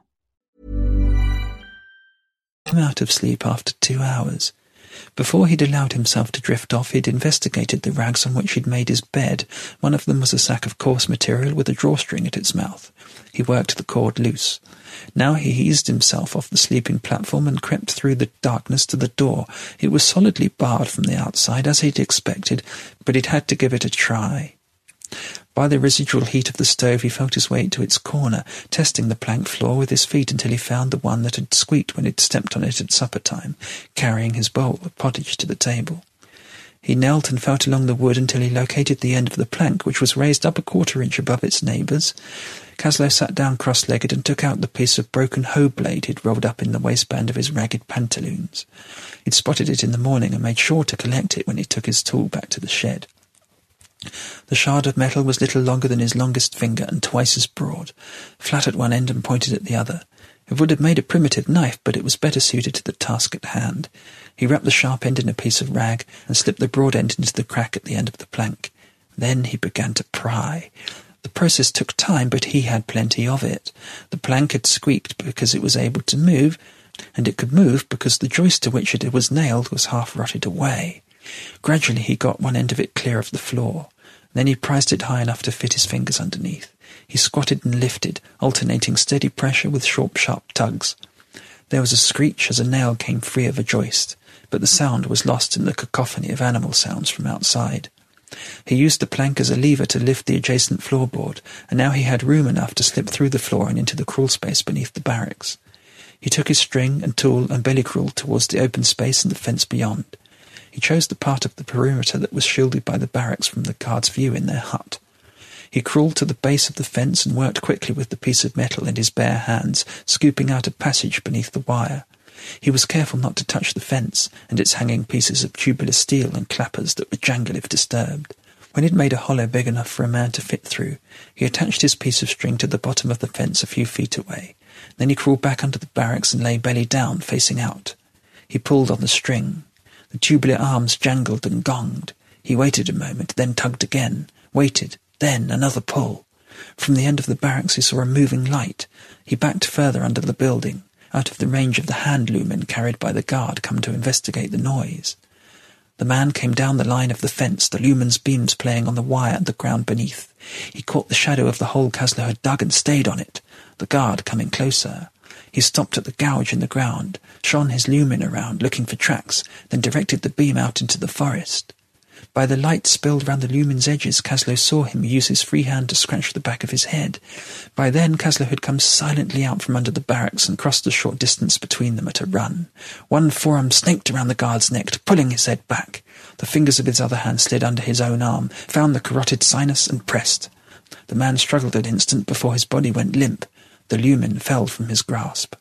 Came out of sleep after 2 hours. Before he'd allowed himself to drift off, he'd investigated the rags on which he'd made his bed. One of them was a sack of coarse material with a drawstring at its mouth. He worked the cord loose. Now he eased himself off the sleeping platform and crept through the darkness to the door. It was solidly barred from the outside, as he'd expected, but he'd had to give it a try. By the residual heat of the stove, he felt his way to its corner, testing the plank floor with his feet until he found the one that had squeaked when he'd stepped on it at supper time, carrying his bowl of pottage to the table. He knelt and felt along the wood until he located the end of the plank, which was raised up a 1/4 inch above its neighbours. Kaslow sat down cross-legged and took out the piece of broken hoe blade he'd rolled up in the waistband of his ragged pantaloons. He'd spotted it in the morning and made sure to collect it when he took his tool back to the shed. The shard of metal was little longer than his longest finger and twice as broad, flat at one end and pointed at the other. It would have made a primitive knife, but it was better suited to the task at hand. He wrapped the sharp end in a piece of rag and slipped the broad end into the crack at the end of the plank. Then he began to pry. The process took time, but he had plenty of it. The plank had squeaked because it was able to move, and it could move because the joist to which it was nailed was half rotted away. Gradually he got one end of it clear of the floor. Then he prized it high enough to fit his fingers underneath. He squatted and lifted, alternating steady pressure with short, sharp tugs. There was a screech as a nail came free of a joist, but the sound was lost in the cacophony of animal sounds from outside. He used the plank as a lever to lift the adjacent floorboard, and now he had room enough to slip through the floor and into the crawl space beneath the barracks. He took his string and tool and belly crawled towards the open space and the fence beyond. He chose the part of the perimeter that was shielded by the barracks from the guards' view in their hut. He crawled to the base of the fence and worked quickly with the piece of metal in his bare hands, scooping out a passage beneath the wire. He was careful not to touch the fence and its hanging pieces of tubular steel and clappers that would jangle if disturbed. When he'd made a hollow big enough for a man to fit through, he attached his piece of string to the bottom of the fence a few feet away. Then he crawled back under the barracks and lay belly down, facing out. He pulled on the string. The tubular arms jangled and gonged. He waited a moment, then tugged again, waited, then another pull. From the end of the barracks he saw a moving light. He backed further under the building, out of the range of the hand lumen carried by the guard come to investigate the noise. The man came down the line of the fence, the lumen's beams playing on the wire and the ground beneath. He caught the shadow of the hole Kaslow had dug and stayed on it. The guard coming closer. He stopped at the gouge in the ground, shone his lumen around, looking for tracks, then directed the beam out into the forest. By the light spilled round the lumen's edges, Kaslow saw him use his free hand to scratch the back of his head. By then Kaslow had come silently out from under the barracks and crossed the short distance between them at a run. One forearm snaked around the guard's neck, pulling his head back. The fingers of his other hand slid under his own arm, found the carotid sinus and pressed. The man struggled an instant before his body went limp. The lumen fell from his grasp.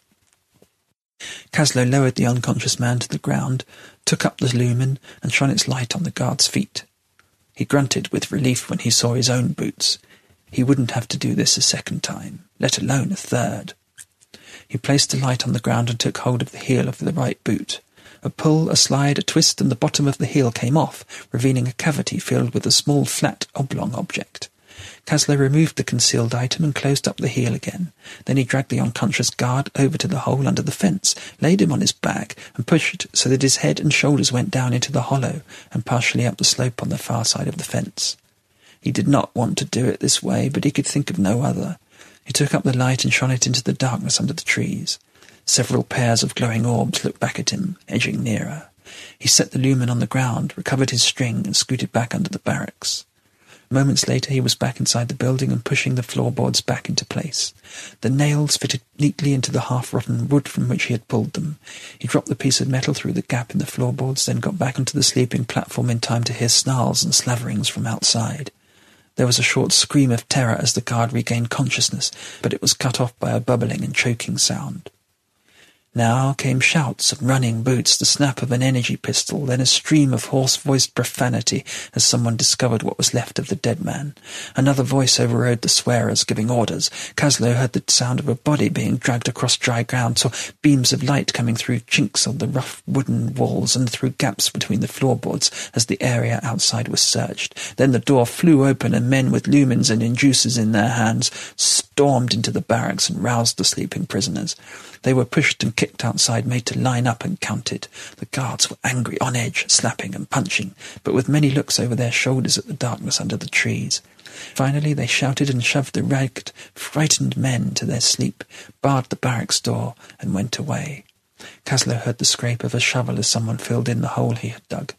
Kaslow lowered the unconscious man to the ground, took up the lumen, and shone its light on the guard's feet. He grunted with relief when he saw his own boots. He wouldn't have to do this a second time, let alone a third. He placed the light on the ground and took hold of the heel of the right boot. A pull, a slide, a twist, and the bottom of the heel came off, revealing a cavity filled with a small, flat, oblong object. Kaslow removed the concealed item and closed up the heel again. Then he dragged the unconscious guard over to the hole under the fence, laid him on his back, and pushed so that his head and shoulders went down into the hollow and partially up the slope on the far side of the fence. He did not want to do it this way, but he could think of no other. He took up the light and shone it into the darkness under the trees. Several pairs of glowing orbs looked back at him, edging nearer. He set the lumen on the ground, recovered his string, and scooted back under the barracks. Moments later he was back inside the building and pushing the floorboards back into place. The nails fitted neatly into the half-rotten wood from which he had pulled them. He dropped the piece of metal through the gap in the floorboards, then got back onto the sleeping platform in time to hear snarls and slaverings from outside. There was a short scream of terror as the guard regained consciousness, but it was cut off by a bubbling and choking sound. Now came shouts and running boots, the snap of an energy pistol, then a stream of hoarse-voiced profanity as someone discovered what was left of the dead man. Another voice overrode the swearers, giving orders. Kaslow heard the sound of a body being dragged across dry ground, saw beams of light coming through chinks on the rough wooden walls and through gaps between the floorboards as the area outside was searched. Then the door flew open and men with lumens and inducers in their hands stormed into the barracks and roused the sleeping prisoners. They were pushed and kicked outside, made to line up and counted. The guards were angry, on edge, slapping and punching, but with many looks over their shoulders at the darkness under the trees. Finally they shouted and shoved the ragged, frightened men to their sleep, barred the barracks door, and went away. Kaslow heard the scrape of a shovel as someone filled in the hole he had dug.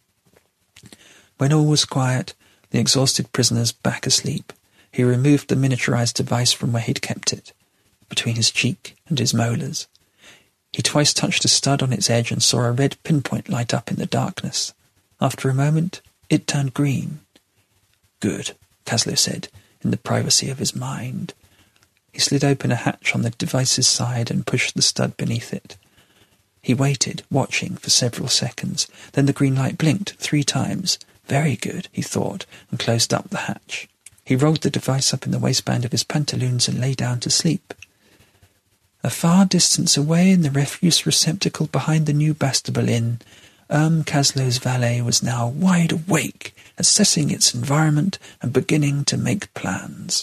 When all was quiet, the exhausted prisoners back asleep, he removed the miniaturized device from where he'd kept it, between his cheek and his molars. He twice touched a stud on its edge and saw a red pinpoint light up in the darkness. After a moment, it turned green. Good, Kaslow said, in the privacy of his mind. He slid open a hatch on the device's side and pushed the stud beneath it. He waited, watching, for several seconds. Then the green light blinked 3 times. Very good, he thought, and closed up the hatch. He rolled the device up in the waistband of his pantaloons and lay down to sleep. A far distance away in the refuse receptacle behind the new Bastable Inn, Kaslow's valet was now wide awake, assessing its environment and beginning to make plans.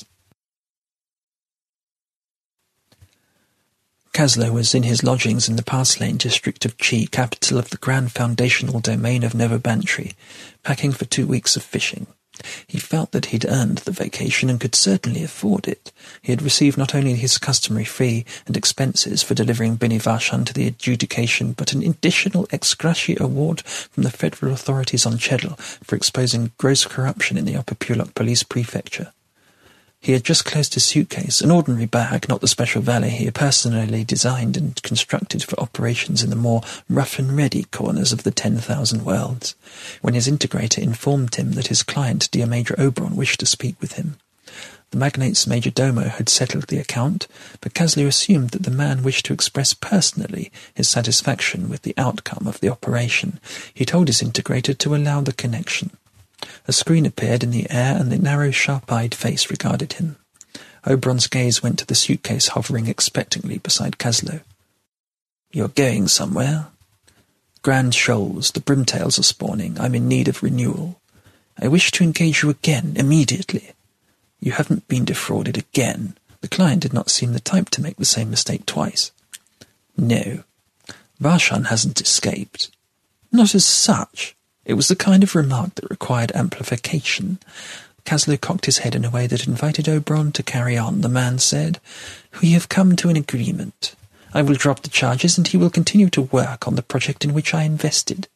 Kaslow was in his lodgings in the Parslane district of Chi, capital of the grand foundational domain of Novobantry, packing for 2 weeks of fishing. He felt that he'd earned the vacation and could certainly afford it. He had received not only his customary fee and expenses for delivering Bini Varshan to the adjudication, but an additional ex gratia award from the federal authorities on Cheddar for exposing gross corruption in the Upper Pulok Police Prefecture. He had just closed his suitcase, an ordinary bag, not the special valet he had personally designed and constructed for operations in the more rough-and-ready corners of the 10,000 worlds, when his integrator informed him that his client, Dear Major Oberon, wished to speak with him. The magnate's major domo had settled the account, but Caslow assumed that the man wished to express personally his satisfaction with the outcome of the operation. He told his integrator to allow the connection. A screen appeared in the air, and the narrow, sharp-eyed face regarded him. Oberon's gaze went to the suitcase hovering expectantly beside Caslow. "You're going somewhere?" "Grand Shoals. The brimtails are spawning. I'm in need of renewal. I wish to engage you again, immediately." "You haven't been defrauded again." The client did not seem the type to make the same mistake twice. "No. Varshan hasn't escaped." "Not as such." It was the kind of remark that required amplification. Caslow cocked his head in a way that invited Oberon to carry on. The man said, "We have come to an agreement. I will drop the charges and he will continue to work on the project in which I invested."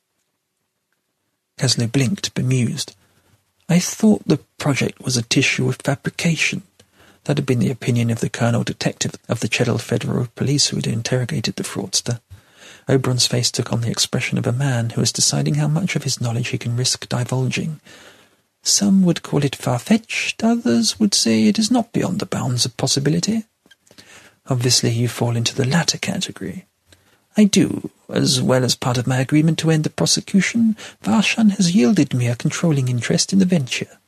Caslow blinked, bemused. "I thought the project was a tissue of fabrication." That had been the opinion of the colonel detective of the Cheddar Federal Police who had interrogated the fraudster. Oberon's face took on the expression of a man who is deciding how much of his knowledge he can risk divulging. "Some would call it far-fetched, others would say it is not beyond the bounds of possibility." "Obviously you fall into the latter category." "I do. As well as part of my agreement to end the prosecution, Varshan has yielded me a controlling interest in the venture."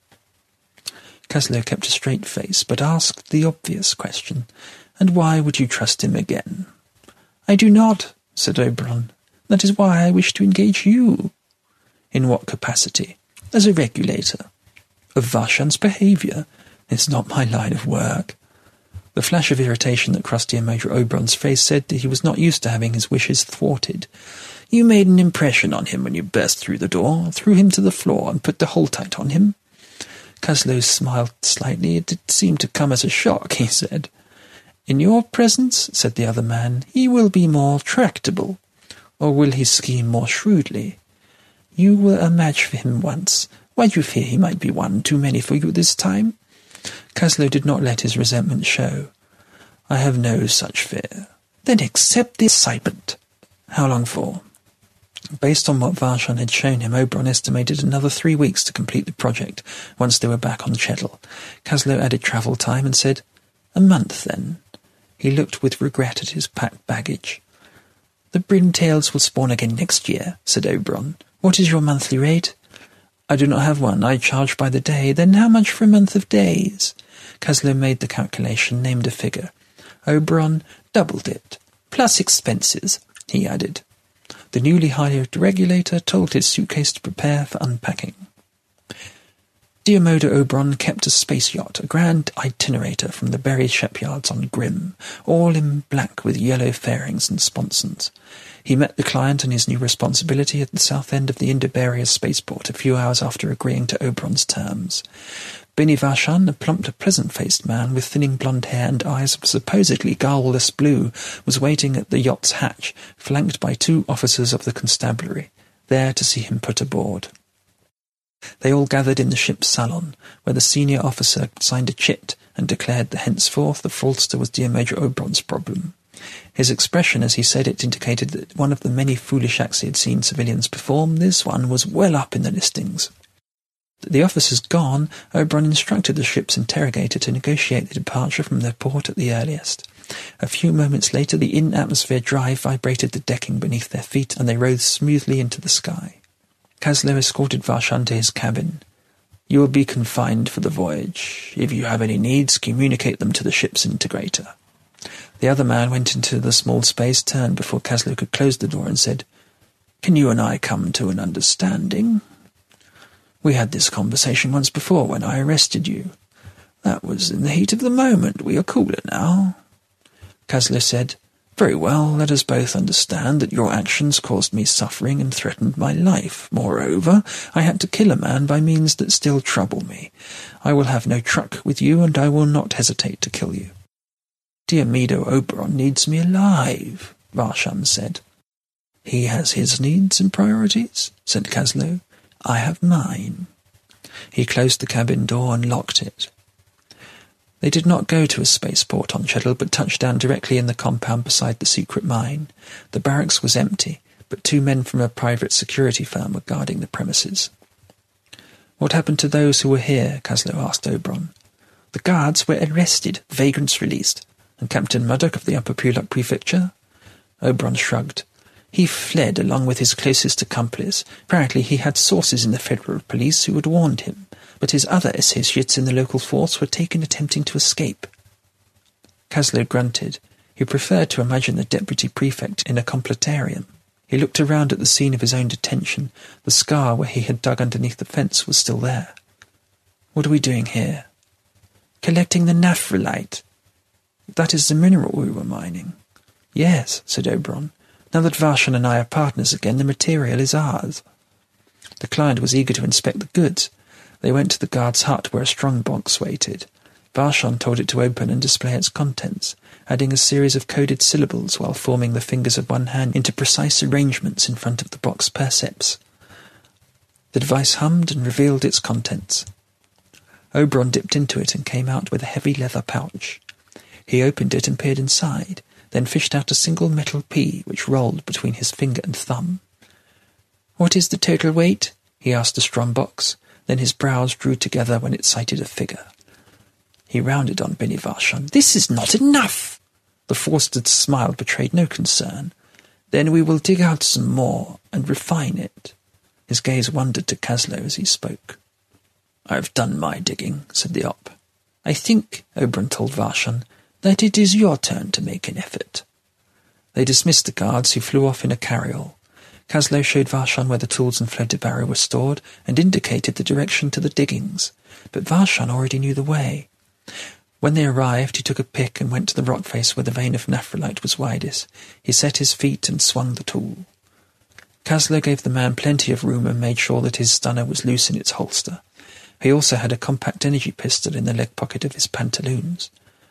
Caslow kept a straight face, but asked the obvious question, "And why would you trust him again?" "I do not," said Oberon. "That is why I wish to engage you." "In what capacity?" "As a regulator." "Of Varshan's behaviour? It's not my line of work." The flash of irritation that crossed dear Major Oberon's face said that he was not used to having his wishes thwarted. "You made an impression on him when you burst through the door, threw him to the floor, and put the hold-tight on him." Caslow smiled slightly. "It did seem to come as a shock," he said. "In your presence," said the other man, "he will be more tractable. Or will he scheme more shrewdly? You were a match for him once. Why do you fear he might be one too many for you this time?" Caslow did not let his resentment show. "I have no such fear." "Then accept the assignment." "How long for?" Based on what Varshan had shown him, Oberon estimated another 3 weeks to complete the project, once they were back on Cheddar. Caslow added travel time and said, "A month, then." He looked with regret at his packed baggage. "The brimtails will spawn again next year," said Oberon. "What is your monthly rate?" "I do not have one. I charge by the day." "Then how much for a month of days?" Caslow made the calculation, named a figure. Oberon doubled it. "Plus expenses," he added. The newly hired regulator told his suitcase to prepare for unpacking. Diarmida Oberon kept a space yacht, a grand itinerator from the buried shipyards on Grim, all in black with yellow fairings and sponsons. He met the client and his new responsibility at the south end of the Indobaria spaceport a few hours after agreeing to Oberon's terms. Beni Varshan, a plump, pleasant-faced man with thinning blonde hair and eyes of supposedly guileless blue, was waiting at the yacht's hatch, flanked by 2 officers of the constabulary, there to see him put aboard. They all gathered in the ship's salon, where the senior officer signed a chit and declared that henceforth the fraudster was dear Major Oberon's problem. His expression as he said it indicated that one of the many foolish acts he had seen civilians perform, this one was well up in the listings. The officers gone, Oberon instructed the ship's interrogator to negotiate the departure from their port at the earliest. A few moments later the in-atmosphere drive vibrated the decking beneath their feet, and they rose smoothly into the sky. Caslow escorted Varshan to his cabin. "You will be confined for the voyage. If you have any needs, communicate them to the ship's integrator." The other man went into the small space, turned before Caslow could close the door, and said, "Can you and I come to an understanding? We had this conversation once before when I arrested you. That was in the heat of the moment. We are cooler now." Caslow said, "Very well, let us both understand that your actions caused me suffering and threatened my life. Moreover, I had to kill a man by means that still trouble me. I will have no truck with you, and I will not hesitate to kill you." "Diarmida Oberon needs me alive," Varshan said. "He has his needs and priorities," said Caslow. "I have mine." He closed the cabin door and locked it. They did not go to a spaceport on Cheddar, but touched down directly in the compound beside the secret mine. The barracks was empty, but 2 men from a private security firm were guarding the premises. "What happened to those who were here?" Caslow asked Oberon. The guards were arrested, vagrants released. And Captain Murdoch of the Upper Pulauk Prefecture? Oberon shrugged. He fled along with his closest accomplice. Apparently he had sources in the Federal Police who had warned him, but his other associates in the local force were taken attempting to escape. Caslow grunted. He preferred to imagine the Deputy Prefect in a completarium. He looked around at the scene of his own detention. The scar where he had dug underneath the fence was still there. "What are we doing here?" "Collecting the naphrolite." "That is the mineral we were mining." "Yes," said Oberon. "Now that Varshan and I are partners again, the material is ours." The client was eager to inspect the goods. They went to the guard's hut where a strong box waited. Varshan told it to open and display its contents, adding a series of coded syllables while forming the fingers of one hand into precise arrangements in front of the box percepts. The device hummed and revealed its contents. Oberon dipped into it and came out with a heavy leather pouch. He opened it and peered inside, then fished out a single metal pea which rolled between his finger and thumb. "What is the total weight?" he asked the strong box. Then his brows drew together when it cited a figure. He rounded on Benny Varshan. "This is not enough!" The Forster's smile betrayed no concern. "Then we will dig out some more and refine it." His gaze wandered to Caslow as he spoke. "I've done my digging," said the op. "I think," Oberon told Varshan, "that it is your turn to make an effort." They dismissed the guards, who flew off in a carryall. Caslow showed Varshan where the tools and Flodabarrow were stored and indicated the direction to the diggings, but Varshan already knew the way. When they arrived, he took a pick and went to the rock face where the vein of naphrolite was widest. He set his feet and swung the tool. Caslow gave the man plenty of room and made sure that his stunner was loose in its holster. He also had a compact energy pistol in the leg pocket of his pantaloons.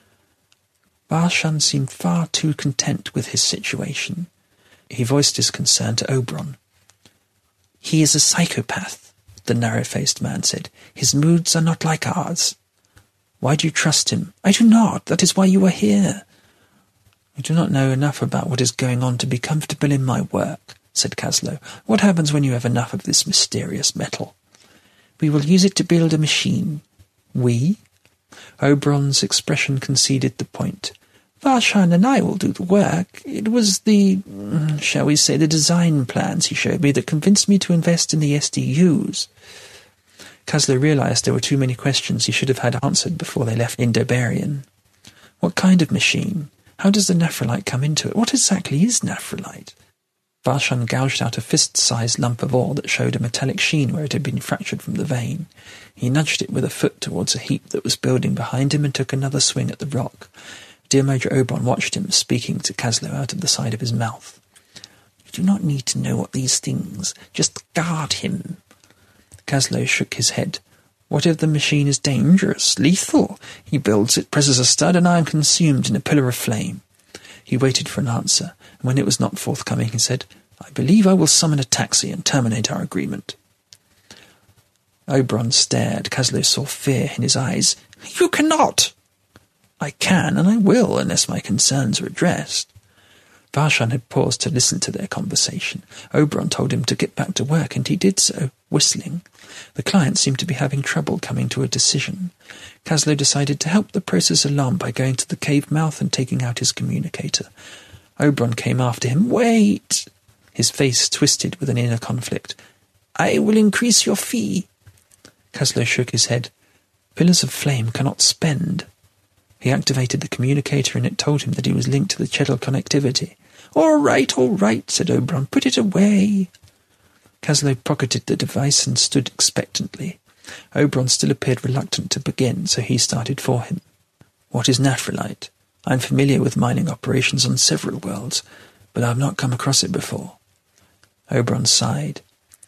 Varshan seemed far too content with his situation. He voiced his concern to Oberon. "He is a psychopath," the narrow-faced man said. "His moods are not like ours." "Why do you trust him?" "I do not. That is why you are here." "I do not know enough about what is going on to be comfortable in my work," said Caslow. "What happens when you have enough of this mysterious metal?" "We will use it to build a machine." "We?" Oberon's expression conceded the point. "Varshan and I will do the work. It was the, shall we say, the design plans he showed me that convinced me to invest in the SDUs." Caslow realized there were too many questions he should have had answered before they left Indobarian. "What kind of machine? How does the naphrolite come into it? What exactly is naphrolite?" Varshan gouged out a fist-sized lump of ore that showed a metallic sheen where it had been fractured from the vein. He nudged it with a foot towards a heap that was building behind him and took another swing at the rock. Dear Major Oberon watched him, speaking to Caslow out of the side of his mouth. "You do not need to know what these things. Just guard him." Caslow shook his head. "What if the machine is dangerous, lethal? He builds it, presses a stud, and I am consumed in a pillar of flame." He waited for an answer, and when it was not forthcoming, he said, "I believe I will summon a taxi and terminate our agreement." Oberon stared. Caslow saw fear in his eyes. "You cannot!" "I can, and I will, unless my concerns are addressed." Varshan had paused to listen to their conversation. Oberon told him to get back to work, and he did so, whistling. The client seemed to be having trouble coming to a decision. Caslow decided to help the process along by going to the cave mouth and taking out his communicator. Oberon came after him. "Wait!" His face twisted with an inner conflict. "I will increase your fee." Caslow shook his head. "Pillars of flame cannot spend." He activated the communicator and it told him that he was linked to the Cheddar connectivity. All right, said Oberon. "Put it away." Caslow pocketed the device and stood expectantly. Oberon still appeared reluctant to begin, so he started for him. "What is naphrolite? I'm familiar with mining operations on several worlds, but I've not come across it before." Oberon sighed.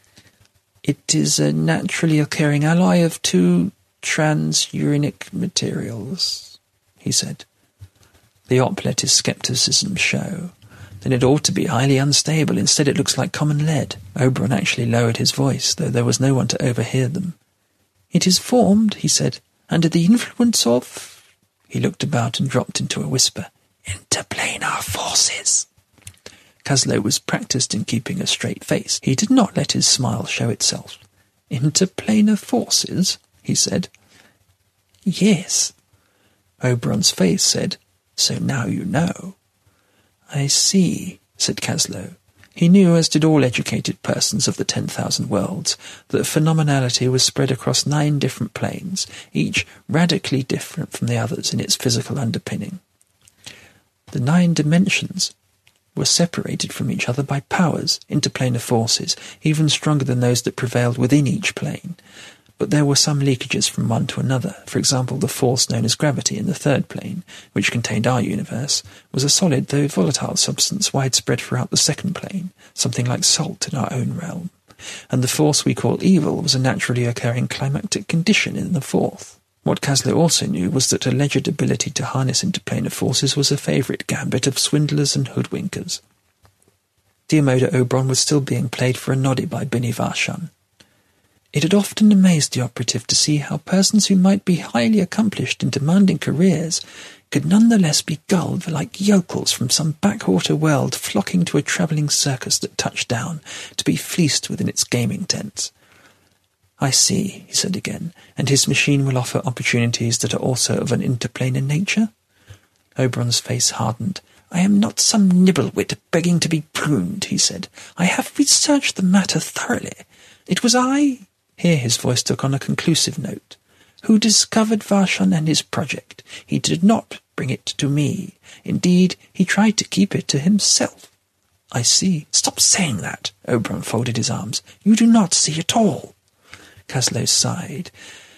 "It is a naturally occurring alloy of two transuranic materials," he said. The op let his scepticism show. "Then it ought to be highly unstable. Instead it looks like common lead." Oberon actually lowered his voice, though there was no one to overhear them. "It is formed," he said, "under the influence of—" He looked about and dropped into a whisper. "Interplanar forces." Caslow was practised in keeping a straight face. He did not let his smile show itself. "Interplanar forces?" he said. "Yes," Oberon's face said, "So now you know." "I see," said Kaslo. He knew, as did all educated persons of the 10,000 worlds, that phenomenality was spread across 9 different planes, each radically different from the others in its physical underpinning. The 9 dimensions were separated from each other by powers, interplanar forces, even stronger than those that prevailed within each plane. But there were some leakages from one to another. For example, the force known as gravity in the 3rd plane, which contained our universe, was a solid though volatile substance widespread throughout the 2nd plane, something like salt in our own realm. And the force we call evil was a naturally occurring climactic condition in the 4th. What Kaslo also knew was that alleged ability to harness interplanar forces was a favourite gambit of swindlers and hoodwinkers. Diarmida Oberon was still being played for a noddy by Bini Varshan. It had often amazed the operative to see how persons who might be highly accomplished in demanding careers could nonetheless be gulled like yokels from some backwater world flocking to a travelling circus that touched down, to be fleeced within its gaming tents. "I see," he said again, "and his machine will offer opportunities that are also of an interplanar nature?" Oberon's face hardened. "I am not some nibblewit begging to be pruned," he said. "I have researched the matter thoroughly. It was I—" Here his voice took on a conclusive note. "Who discovered Varshan and his project. He did not bring it to me. Indeed, he tried to keep it to himself." "I see." "Stop saying that." Oberon folded his arms. "You do not see at all." Kaslo sighed.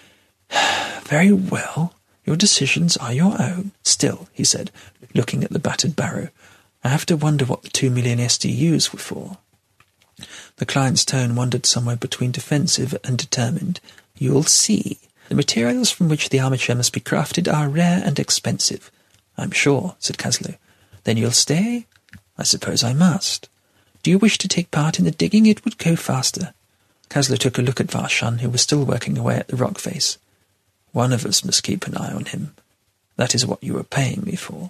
"Very well. Your decisions are your own. Still," he said, looking at the battered barrow, "I have to wonder what the 2 million SDUs were for." The client's tone wandered somewhere between defensive and determined. "You'll see. The materials from which the armature must be crafted are rare and expensive." "I'm sure," said Kaslo. "Then you'll stay?" "I suppose I must." "Do you wish to take part in the digging? It would go faster." Kaslo took a look at Varshan, who was still working away at the rock face. "One of us must keep an eye on him. That is what you are paying me for."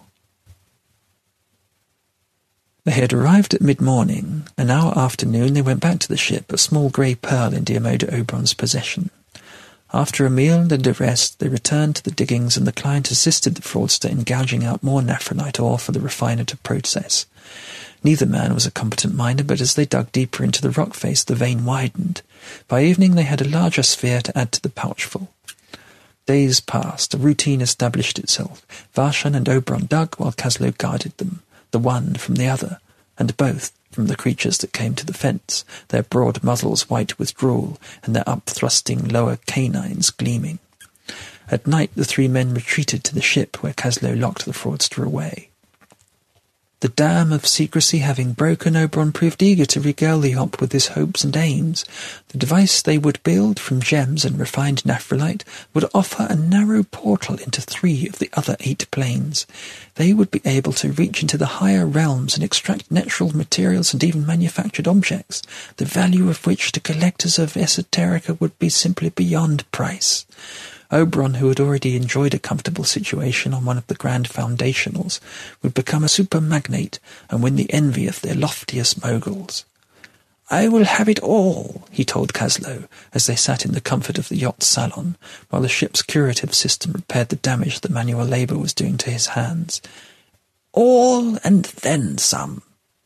They had arrived at mid-morning. An hour after noon they went back to the ship, a small grey pearl in Diarmida Oberon's possession. After a meal and a rest, they returned to the diggings, and the client assisted the fraudster in gouging out more naphthalite ore for the refiner to process. Neither man was a competent miner, but as they dug deeper into the rock face, the vein widened. By evening they had a larger sphere to add to the pouchful. Days passed. A routine established itself. Varshan and Oberon dug while Kaslo guarded them, the one from the other, and both from the creatures that came to the fence, their broad muzzles white with drool, and their up-thrusting lower canines gleaming. At night the 3 men retreated to the ship, where Kaslo locked the fraudster away. The dam of secrecy having broken, Oberon proved eager to regale the Yop with his hopes and aims. The device they would build from gems and refined naphthalite would offer a narrow portal into 3 of the other 8 planes. They would be able to reach into the higher realms and extract natural materials and even manufactured objects, the value of which to collectors of esoterica would be simply beyond price. Oberon, who had already enjoyed a comfortable situation on one of the grand foundationals, would become a super magnate and win the envy of their loftiest moguls. "I will have it all," he told Kaslo, as they sat in the comfort of the yacht's salon, while the ship's curative system repaired the damage the manual labour was doing to his hands. "All and then some."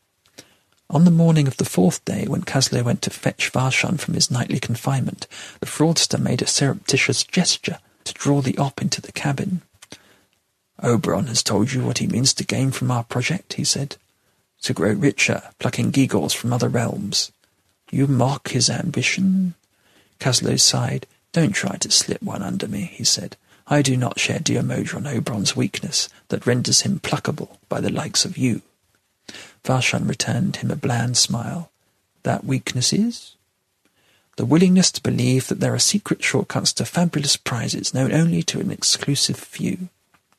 On the morning of the 4th day, when Kaslo went to fetch Varshan from his nightly confinement, the fraudster made a surreptitious gesture to draw the Op into the cabin. "Oberon has told you what he means to gain from our project," he said. "To grow richer, plucking gewgaws from other realms. You mock his ambition?" Kaslo sighed. "Don't try to slip one under me," he said. "I do not share Diarmida Oberon's weakness that renders him pluckable by the likes of you." Varshan returned him a bland smile. "That weakness is?" "The willingness to believe that there are secret shortcuts to fabulous prizes known only to an exclusive few."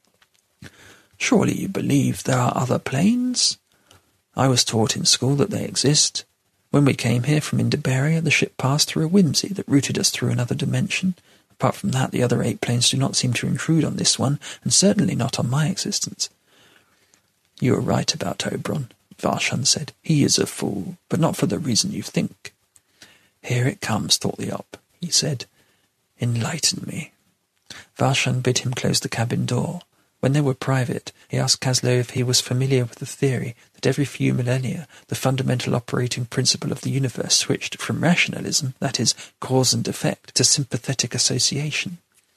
"Surely you believe there are other planes?" "I was taught in school that they exist. When we came here from Indabaria, the ship passed through a whimsy that routed us through another dimension. Apart from that, the other 8 planes do not seem to intrude on this one, and certainly not on my existence." "You are right about Oberon," Varshan said. "He is a fool, but not for the reason you think." "Here it comes," thought the Op. He said, "Enlighten me." Varshan bid him close the cabin door. When they were private, he asked Kaslo if he was familiar with the theory that every few millennia the fundamental operating principle of the universe switched from rationalism, that is, cause and effect, to sympathetic association.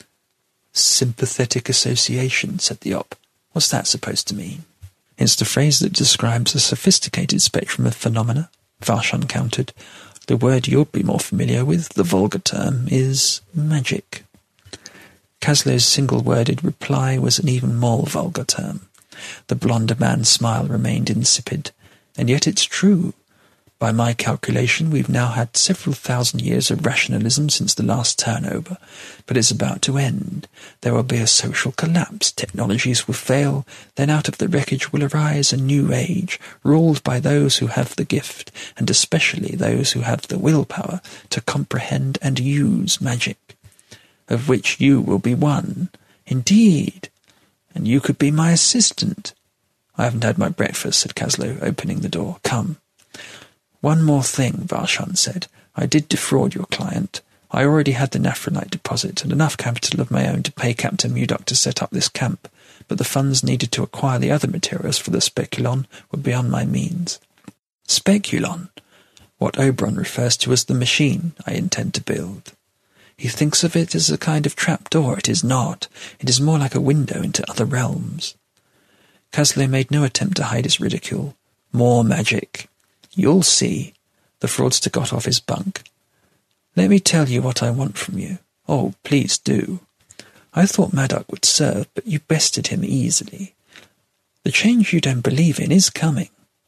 Sympathetic association, said the op. What's that supposed to mean? It's the phrase that describes a sophisticated spectrum of phenomena, Varshan countered. The word you'd be more familiar with, the vulgar term, is magic. Kaslo's single-worded reply was an even more vulgar term. The blonde man's smile remained insipid. And yet it's true. By my calculation, we've now had several thousand years of rationalism since the last turnover, but it's about to end. There will be a social collapse, technologies will fail, then out of the wreckage will arise a new age, ruled by those who have the gift, and especially those who have the willpower to comprehend and use magic, of which you will be one. Indeed, and you could be my assistant. I haven't had my breakfast, said Kaslo, opening the door. Come. One more thing, Varshan said. I did defraud your client. I already had the naphrolite deposit and enough capital of my own to pay Captain Mudok to set up this camp, but the funds needed to acquire the other materials for the speculon were beyond my means. Speculon? What Oberon refers to as the machine I intend to build. He thinks of it as a kind of trapdoor. It is not. It is more like a window into other realms. Kaslo made no attempt to hide his ridicule. More magic. You'll see. The fraudster got off his bunk. Let me tell you what I want from you. Oh, please do. I thought Maddock would serve, but you bested him easily. The change you don't believe in is coming.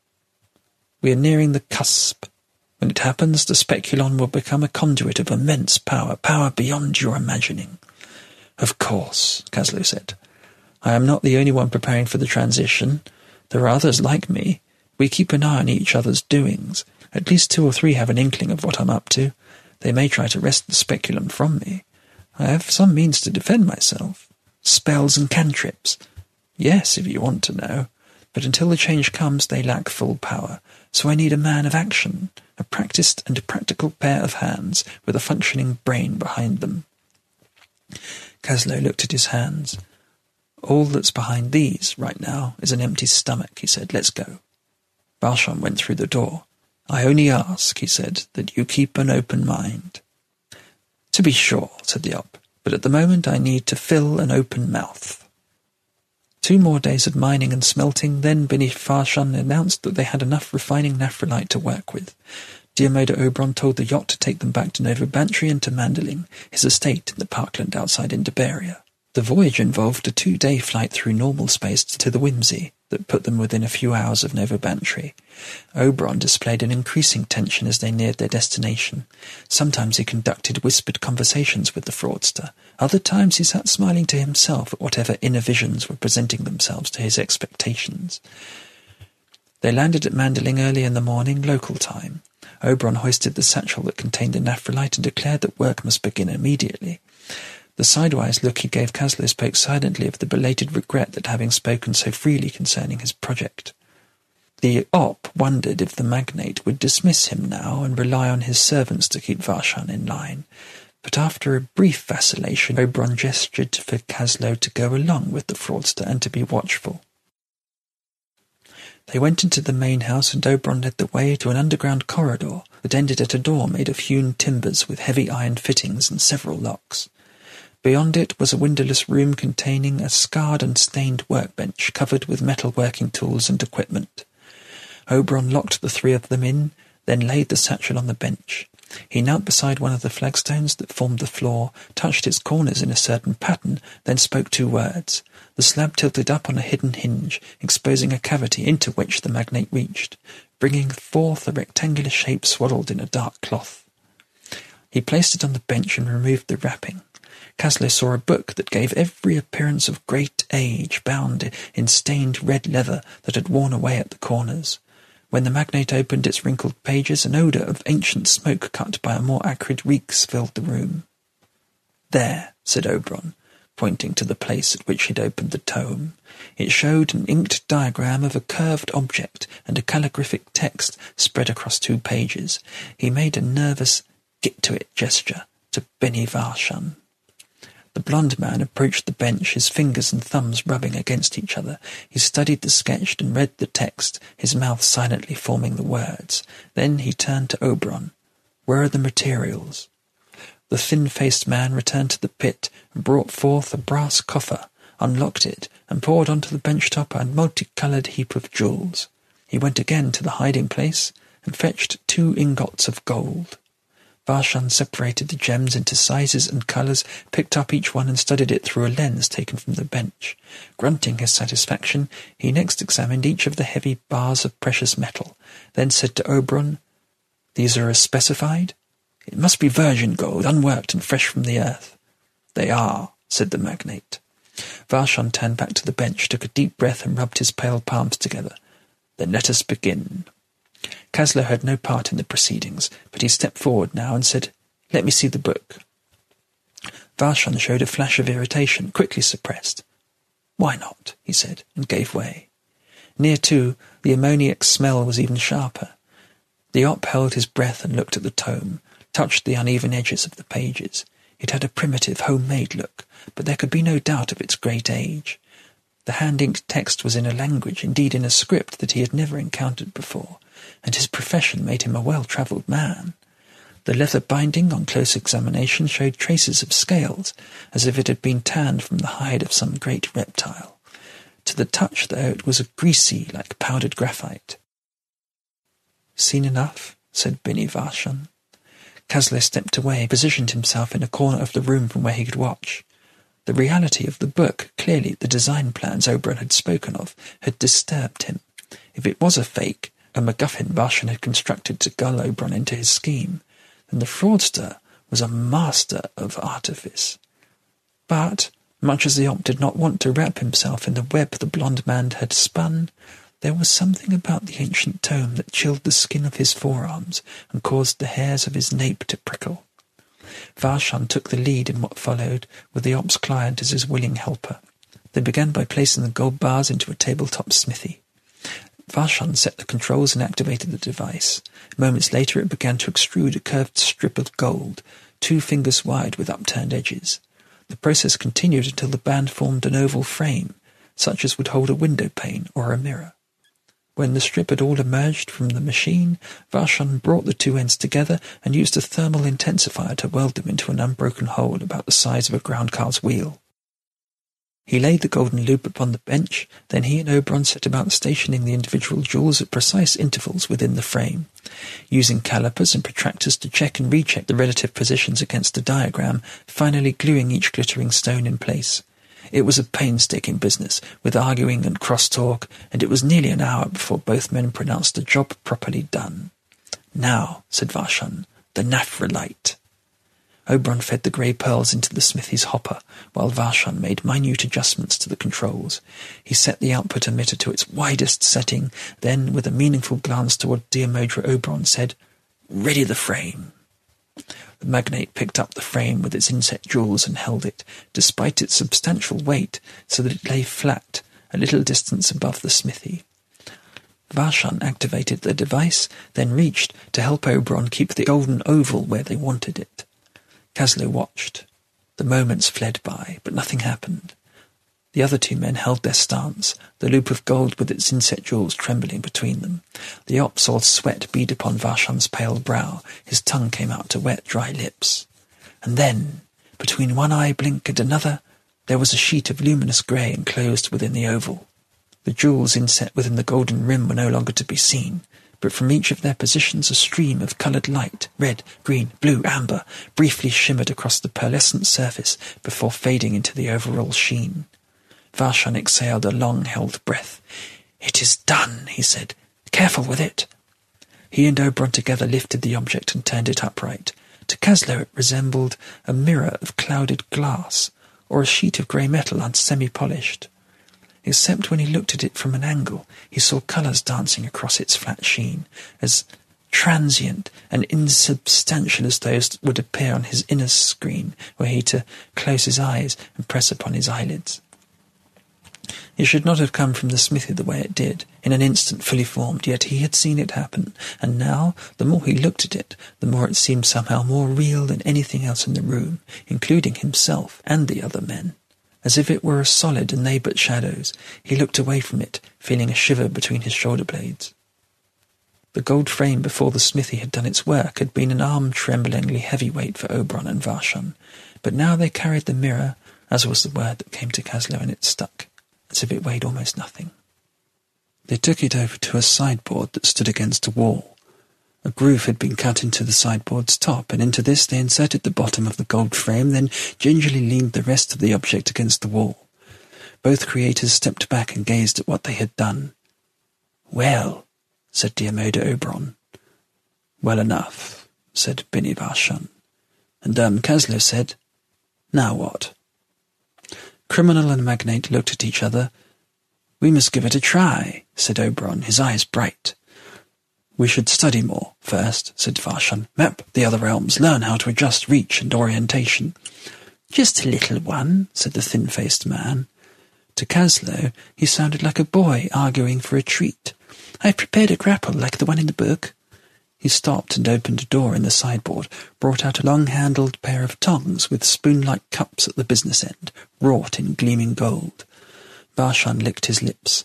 We are nearing the cusp. When it happens, the speculon will become a conduit of immense power, power beyond your imagining. Of course, Kaslo said. I am not the only one preparing for the transition. There are others like me. We keep an eye on each other's doings. At least 2 or 3 have an inkling of what I'm up to. They may try to wrest the speculum from me. I have some means to defend myself. Spells and cantrips. Yes, if you want to know. But until the change comes, they lack full power. So I need a man of action, a practiced and a practical pair of hands with a functioning brain behind them. Kaslo looked at his hands. All that's behind these, right now, is an empty stomach, he said. Let's go. Varshan went through the door. I only ask, he said, that you keep an open mind. To be sure, said the op, but at the moment I need to fill an open mouth. 2 more days of mining and smelting, then beneath Varshan announced that they had enough refining naphrolite to work with. Diarmida Oberon told the yacht to take them back to Nova Bantry and to Manderling, his estate in the parkland outside Indobaria. The voyage involved a 2-day flight through normal space to the Whimsy that put them within a few hours of Nova Bantry. Oberon displayed an increasing tension as they neared their destination. Sometimes he conducted whispered conversations with the fraudster. Other times he sat smiling to himself at whatever inner visions were presenting themselves to his expectations. They landed at Manderling early in the morning, local time. Oberon hoisted the satchel that contained the naphrolite and declared that work must begin immediately. The sidewise look he gave Kaslo spoke silently of the belated regret at having spoken so freely concerning his project. The op wondered if the magnate would dismiss him now and rely on his servants to keep Varshan in line, but after a brief vacillation, Oberon gestured for Kaslo to go along with the fraudster and to be watchful. They went into the main house, and Oberon led the way to an underground corridor that ended at a door made of hewn timbers with heavy iron fittings and several locks. Beyond it was a windowless room containing a scarred and stained workbench covered with metal working tools and equipment. Oberon locked the 3 of them in, then laid the satchel on the bench. He knelt beside one of the flagstones that formed the floor, touched its corners in a certain pattern, then spoke 2 words. The slab tilted up on a hidden hinge, exposing a cavity into which the magnate reached, bringing forth a rectangular shape swaddled in a dark cloth. He placed it on the bench and removed the wrapping. Kaslo saw a book that gave every appearance of great age, bound in stained red leather that had worn away at the corners. When the magnate opened its wrinkled pages, an odour of ancient smoke cut by a more acrid reeks filled the room. There, said Oberon, pointing to the place at which he'd opened the tome. It showed an inked diagram of a curved object and a calligraphic text spread across 2 pages. He made a nervous get-to-it gesture to Benny Varshan. The blond man approached the bench, his fingers and thumbs rubbing against each other. He studied the sketch and read the text, his mouth silently forming the words. Then he turned to Oberon. "Where are the materials?" The thin-faced man returned to the pit and brought forth a brass coffer, unlocked it, and poured onto the bench top a multicoloured heap of jewels. He went again to the hiding place and fetched 2 ingots of gold. Varshan separated the gems into sizes and colours, picked up each one and studied it through a lens taken from the bench. Grunting his satisfaction, he next examined each of the heavy bars of precious metal, then said to Oberon, "These are as specified? It must be virgin gold, unworked and fresh from the earth." "They are," said the magnate. Varshan turned back to the bench, took a deep breath and rubbed his pale palms together. "Then let us begin." Kaslo had no part in the proceedings, but he stepped forward now and said, "Let me see the book." Varshan showed a flash of irritation, quickly suppressed. "Why not?" he said, and gave way. Near to, the ammoniac smell was even sharper. The op held his breath and looked at the tome, touched the uneven edges of the pages. It had a primitive, homemade look, but there could be no doubt of its great age. The hand-inked text was in a language, indeed in a script, that he had never encountered before, and his profession made him a well-travelled man. The leather binding, on close examination, showed traces of scales, as if it had been tanned from the hide of some great reptile. To the touch, though, it was greasy, like powdered graphite. "Seen enough?" said Bini Varshan. Kaslo stepped away, positioned himself in a corner of the room from where he could watch. The reality of the book, clearly the design plans Oberon had spoken of, had disturbed him. If it was a fake, a MacGuffin Varshan had constructed to gull Oberon into his scheme, then the fraudster was a master of artifice. But, much as the op did not want to wrap himself in the web the blond man had spun, there was something about the ancient tome that chilled the skin of his forearms and caused the hairs of his nape to prickle. Varshan took the lead in what followed, with the op's client as his willing helper. They began by placing the gold bars into a tabletop smithy. Varshan set the controls and activated the device. Moments later it began to extrude a curved strip of gold, 2 fingers wide with upturned edges. The process continued until the band formed an oval frame, such as would hold a window pane or a mirror. When the strip had all emerged from the machine, Varshan brought the 2 ends together and used a thermal intensifier to weld them into an unbroken hole about the size of a ground car's wheel. He laid the golden loop upon the bench, then he and Oberon set about stationing the individual jewels at precise intervals within the frame. Using calipers and protractors to check and recheck the relative positions against a diagram, finally gluing each glittering stone in place. It was a painstaking business, with arguing and cross-talk, and it was nearly an hour before both men pronounced the job properly done. "Now," said Varshan, "the naphrolite." Oberon fed the grey pearls into the smithy's hopper, while Varshan made minute adjustments to the controls. He set the output emitter to its widest setting, then, with a meaningful glance toward Diamodra Oberon, said, "Ready the frame." The magnate picked up the frame with its inset jewels and held it, despite its substantial weight, so that it lay flat, a little distance above the smithy. Varshan activated the device, then reached to help Oberon keep the golden oval where they wanted it. Kaslo watched. The moments fled by, but nothing happened. The other 2 men held their stance, the loop of gold with its inset jewels trembling between them. The op saw sweat bead upon Varshan's pale brow. His tongue came out to wet, dry lips. And then, between one eye blink and another, there was a sheet of luminous grey enclosed within the oval. The jewels inset within the golden rim were no longer to be seen, but from each of their positions a stream of coloured light, red, green, blue, amber, briefly shimmered across the pearlescent surface before fading into the overall sheen. Varshan exhaled a long-held breath. "It is done," he said. "Careful with it." He and Oberon together lifted the object and turned it upright. To Kaslo it resembled a mirror of clouded glass, or a sheet of grey metal unsemi-polished. Except when he looked at it from an angle, he saw colours dancing across its flat sheen, as transient and insubstantial as those that would appear on his inner screen were he to close his eyes and press upon his eyelids. It should not have come from the smithy the way it did, in an instant fully formed, yet he had seen it happen, and now, the more he looked at it, the more it seemed somehow more real than anything else in the room, including himself and the other men. As if it were as solid and they but shadows, he looked away from it, feeling a shiver between his shoulder blades. The gold frame before the smithy had done its work had been an arm-tremblingly heavy weight for Oberon and Vashon, but now they carried the mirror, as was the word that came to Kaslo, and it stuck, as if it weighed almost nothing. They took it over to a sideboard that stood against a wall. A groove had been cut into the sideboard's top, and into this they inserted the bottom of the gold frame, then gingerly leaned the rest of the object against the wall. Both creators stepped back and gazed at what they had done. "Well," said Diarmida Oberon. "Well enough," said Bini Vashon. And Kaslo said, "Now what?" Criminal and Magnate looked at each other. "We must give it a try," said Oberon, his eyes bright. "We should study more first," said Vashon. "Map the other realms, learn how to adjust reach and orientation." "Just a little one," said the thin-faced man. To Kaslo, he sounded like a boy arguing for a treat. "I've prepared a grapple like the one in the book." He stopped and opened a door in the sideboard, brought out a long-handled pair of tongs with spoon-like cups at the business end, wrought in gleaming gold. Vashon licked his lips.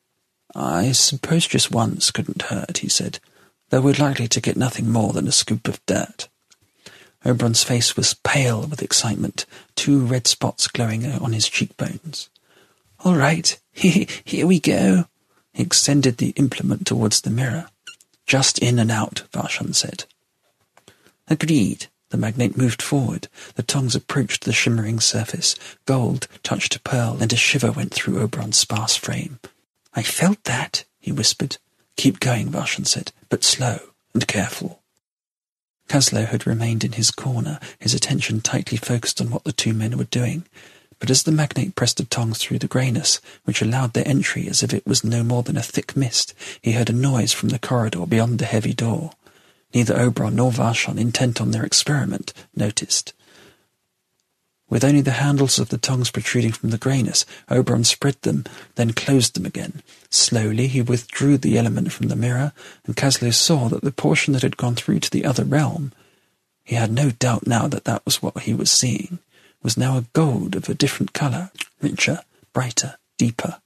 "I suppose just once couldn't hurt," he said, "though we're likely to get nothing more than a scoop of dirt." Oberon's face was pale with excitement, 2 red spots glowing on his cheekbones. "All right, here we go." He extended the implement towards the mirror. "Just in and out," Vashon said. "Agreed." The magnate moved forward. The tongs approached the shimmering surface. Gold touched a pearl, and a shiver went through Oberon's sparse frame. "I felt that," he whispered. "Keep going," Vashon said, "but slow and careful." Kaslo had remained in his corner, his attention tightly focused on what the 2 men were doing. But as the magnate pressed the tongs through the greyness, which allowed their entry as if it was no more than a thick mist, he heard a noise from the corridor beyond the heavy door. Neither Oberon nor Vashon, intent on their experiment, noticed. With only the handles of the tongs protruding from the greyness, Oberon spread them, then closed them again. Slowly he withdrew the element from the mirror, and Kaslo saw that the portion that had gone through to the other realm, he had no doubt now that that was what he was seeing, was now a gold of a different colour, richer, brighter, deeper.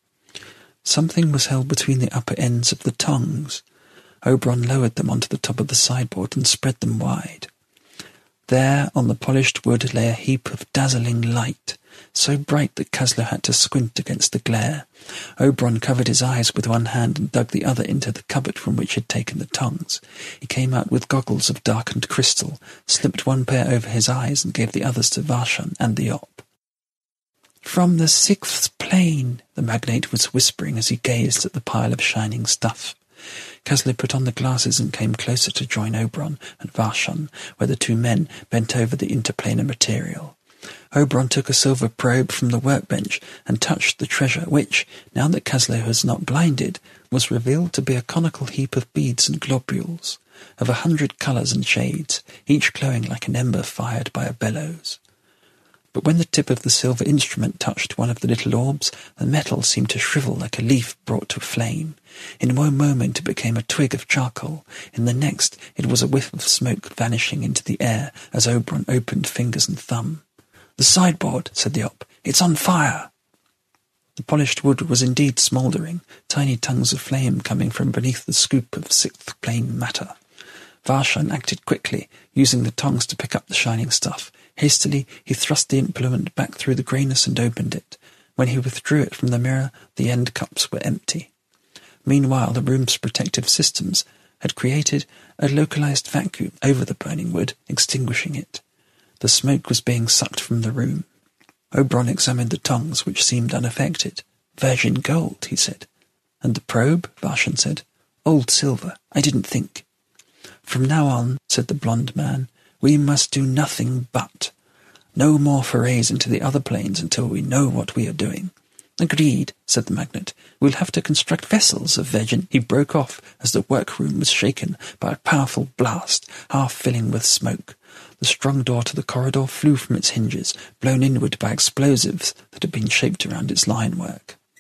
Something was held between the upper ends of the tongs. Oberon lowered them onto the top of the sideboard and spread them wide. There, on the polished wood, lay a heap of dazzling light, so bright that Kaslo had to squint against the glare. Oberon covered his eyes with one hand and dug the other into the cupboard from which he had taken the tongs. He came out with goggles of darkened crystal, slipped one pair over his eyes and gave the others to Vashon and the Op. "From the 6th plane," the magnate was whispering as he gazed at the pile of shining stuff. Kaslo put on the glasses and came closer to join Oberon and Vashon, where the 2 men bent over the interplanar material. Oberon took a silver probe from the workbench and touched the treasure, which, now that Kaslo was not blinded, was revealed to be a conical heap of beads and globules, of 100 colours and shades, each glowing like an ember fired by a bellows. But when the tip of the silver instrument touched one of the little orbs, the metal seemed to shrivel like a leaf brought to a flame. In one moment it became a twig of charcoal. In the next it was a whiff of smoke vanishing into the air as Oberon opened fingers and thumb. "The sideboard," said the Op. "It's on fire." The polished wood was indeed smouldering, tiny tongues of flame coming from beneath the scoop of 6th plane matter. Vashon acted quickly, using the tongs to pick up the shining stuff. Hastily, he thrust the implement back through the greyness and opened it. When he withdrew it from the mirror, the end cups were empty. Meanwhile, the room's protective systems had created a localized vacuum over the burning wood, extinguishing it. The smoke was being sucked from the room. Oberon examined the tongs, which seemed unaffected. "Virgin gold," he said. "And the probe?" Vashon said. "Old silver. I didn't think." "From now on," said the blond man, "we must do nothing but. No more forays into the other planes until we know what we are doing." "Agreed," said the magnate. "We'll have to construct vessels of virgin—" He broke off as the workroom was shaken by a powerful blast, half filling with smoke. The strong door to the corridor flew from its hinges, blown inward by explosives that had been shaped around its linework.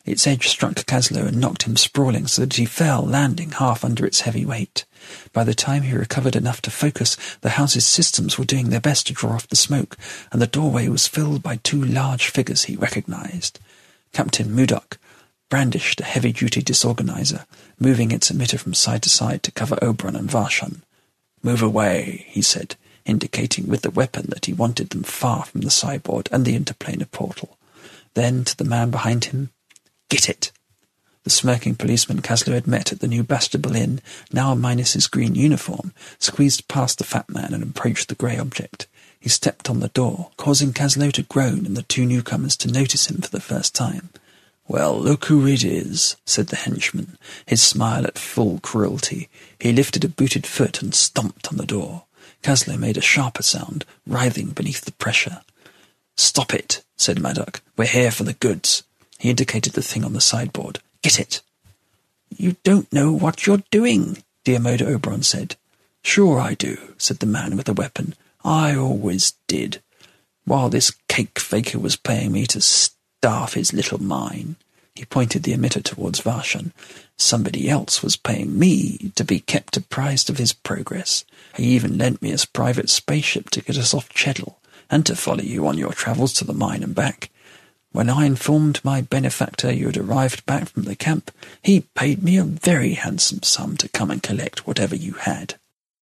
Its edge struck Kaslo and knocked him sprawling so that he fell, landing half under its heavy weight. By the time he recovered enough to focus, the house's systems were doing their best to draw off the smoke, and the doorway was filled by two large figures he recognized. Captain Mudok brandished a heavy-duty disorganizer, moving its emitter from side to side to cover Oberon and Varshan. "Move away," he said, indicating with the weapon that he wanted them far from the cyborg and the interplanar portal. Then, to the man behind him, "Get it!" The smirking policeman Kaslo had met at the new Bastable Inn, now minus his green uniform, squeezed past the fat man and approached the grey object. He stepped on the door, causing Kaslo to groan and the two newcomers to notice him for the first time. "Well, look who it is," said the henchman, his smile at full cruelty. He lifted a booted foot and stomped on the door. Kaslo made a sharper sound, writhing beneath the pressure. "Stop it," said Maddock. "We're here for the goods." He indicated the thing on the sideboard. "Get it." "You don't know what you're doing," Diarmida Oberon said. "Sure I do," said the man with the weapon. "I always did. While this cake faker was paying me to starve his little mine." He pointed the emitter towards Varshan. "Somebody else was paying me to be kept apprised of his progress. He even lent me his private spaceship to get us off Cheddle, and to follow you on your travels to the mine and back. When I informed my benefactor you had arrived back from the camp, he paid me a very handsome sum to come and collect whatever you had."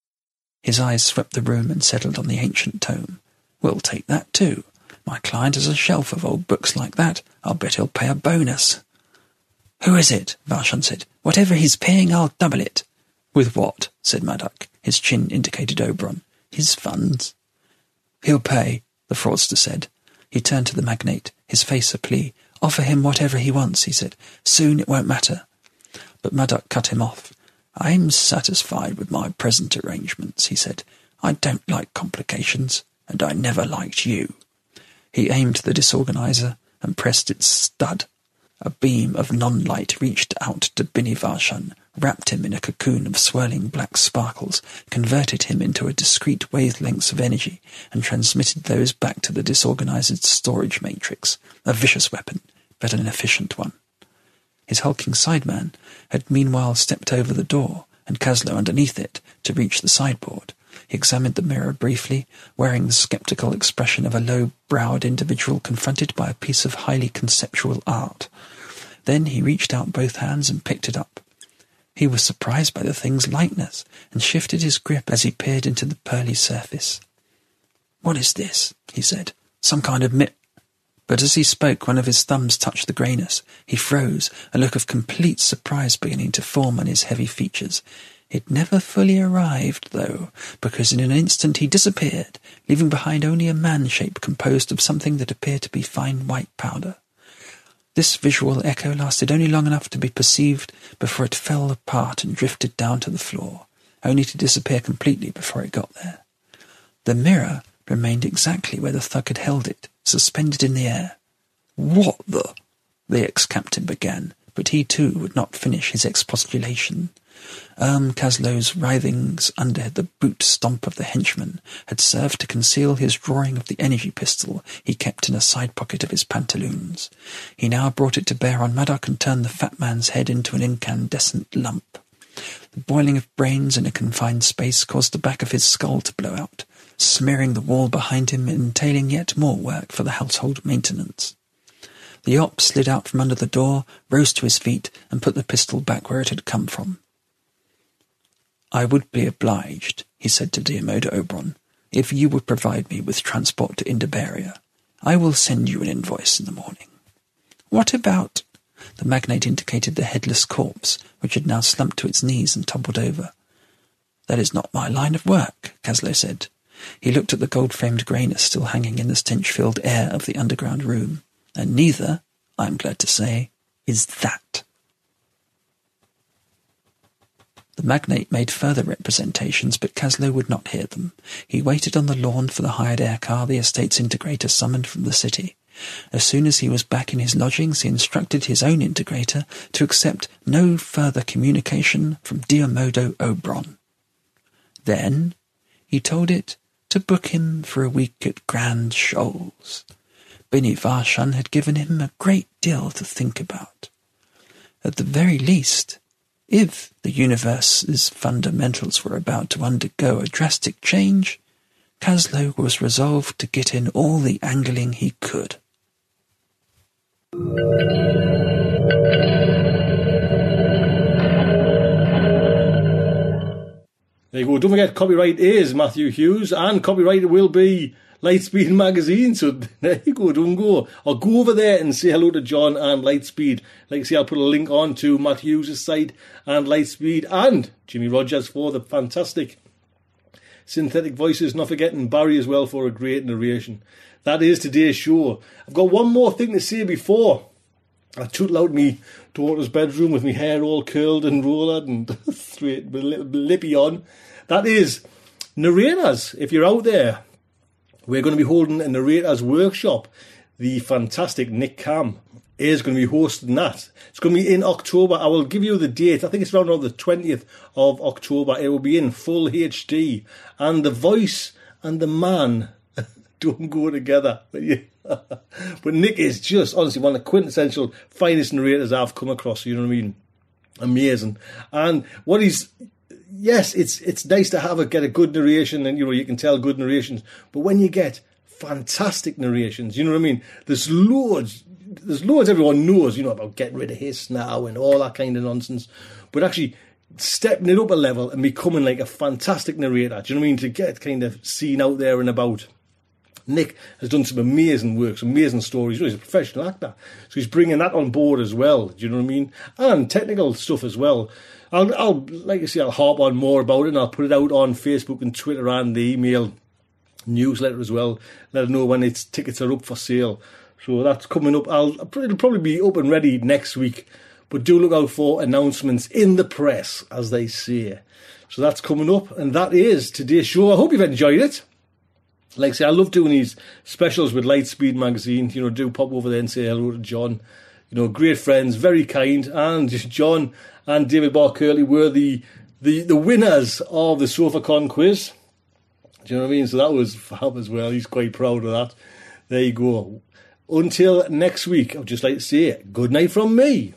His eyes swept the room and settled on the ancient tome. "We'll take that too. My client has a shelf of old books like that. I'll bet he'll pay a bonus." "Who is it?" Varshan said. "Whatever he's paying, I'll double it." "With what?" said Maddock. His chin indicated Oberon. "His funds." "He'll pay," the fraudster said. He turned to the magnate, his face a plea. "Offer him whatever he wants," he said. "Soon it won't matter." But Maddock cut him off. "I'm satisfied with my present arrangements," he said. "I don't like complications, and I never liked you." He aimed the disorganizer and pressed its stud. A beam of non-light reached out to Bini Varshan, wrapped him in a cocoon of swirling black sparkles, converted him into a discrete wavelengths of energy, and transmitted those back to the disorganizer's storage matrix, a vicious weapon, but an efficient one. His hulking sideman had meanwhile stepped over the door, and Kaslo underneath it, to reach the sideboard. He examined the mirror briefly, wearing the sceptical expression of a low-browed individual confronted by a piece of highly conceptual art. Then he reached out both hands and picked it up. He was surprised by the thing's lightness, and shifted his grip as he peered into the pearly surface. "What is this?" he said. "Some kind of But as he spoke, one of his thumbs touched the greyness. He froze, a look of complete surprise beginning to form on his heavy features. It never fully arrived, though, because in an instant he disappeared, leaving behind only a man-shape composed of something that appeared to be fine white powder. This visual echo lasted only long enough to be perceived before it fell apart and drifted down to the floor, only to disappear completely before it got there. The mirror remained exactly where the thug had held it, suspended in the air. "What the?" the ex-captain began, but he too would not finish his expostulation. Kaslo's writhings under the boot stomp of the henchman had served to conceal his drawing of the energy pistol he kept in a side pocket of his pantaloons. He now brought it to bear on Maddock and turned the fat man's head into an incandescent lump. The boiling of brains in a confined space caused the back of his skull to blow out, smearing the wall behind him and entailing yet more work for the household maintenance. The op slid out from under the door, rose to his feet, and put the pistol back where it had come from. "I would be obliged," he said to Diarmida Oberon, "if you would provide me with transport to Indabaria. I will send you an invoice in the morning." "What about—" The magnate indicated the headless corpse, which had now slumped to its knees and toppled over. "That is not my line of work," Kaslo said. He looked at the gold-framed greyness still hanging in the stench-filled air of the underground room. "And neither, I am glad to say, is that." The magnate made further representations, but Kaslo would not hear them. He waited on the lawn for the hired aircar the estate's integrator summoned from the city. As soon as he was back in his lodgings, he instructed his own integrator to accept no further communication from Diarmida Oberon. Then he told it to book him for a week at Grand Shoals. Bini Varshan had given him a great deal to think about. At the very least, if the universe's fundamentals were about to undergo a drastic change, Kaslo was resolved to get in all the angling he could. There you go. Don't forget, copyright is Matthew Hughes, and copyright will be Lightspeed Magazine. So there you go. Don't go. Or go over there and say hello to John and Lightspeed. Like I say, I'll put a link on to Matt Hughes' site and Lightspeed and Jimmy Rogers for the fantastic synthetic voices. Not forgetting Barry as well for a great narration. That is today's show. I've got one more thing to say before I tootle out me daughter's bedroom with my hair all curled and rolled and straight with a little lippy on. That is, narrators, if you're out there, we're going to be holding a narrators workshop. The fantastic Nick Cam is going to be hosting that. It's going to be in October. I will give you the date. I think it's around the 20th of October. It will be in full HD. And the voice and the man don't go together. But Nick is just, honestly, one of the quintessential finest narrators I've come across. You know what I mean? Amazing. And what he's... Yes, it's nice to get a good narration, and you can tell good narrations. But when you get fantastic narrations, you know what I mean? There's loads everyone knows, about getting rid of hiss now and all that kind of nonsense. But actually stepping it up a level and becoming like a fantastic narrator, do you know what I mean? To get kind of seen out there and about. Nick has done some amazing work, some amazing stories. He's a professional actor, so he's bringing that on board as well. Do you know what I mean? And technical stuff as well. I'll like I say, I'll harp on more about it, and I'll put it out on Facebook and Twitter and the email newsletter as well. Let us know when its tickets are up for sale. So that's coming up. It'll probably be up and ready next week, but do look out for announcements in the press, as they say. So that's coming up, and that is today's show. I hope you've enjoyed it. Like I say, I love doing these specials with Lightspeed Magazine. Do pop over there and say hello to John. Great friends, very kind. And John and David Barcurley were the winners of the SofaCon quiz. Do you know what I mean? So that was fab as well. He's quite proud of that. There you go. Until next week, I'd just like to say good night from me.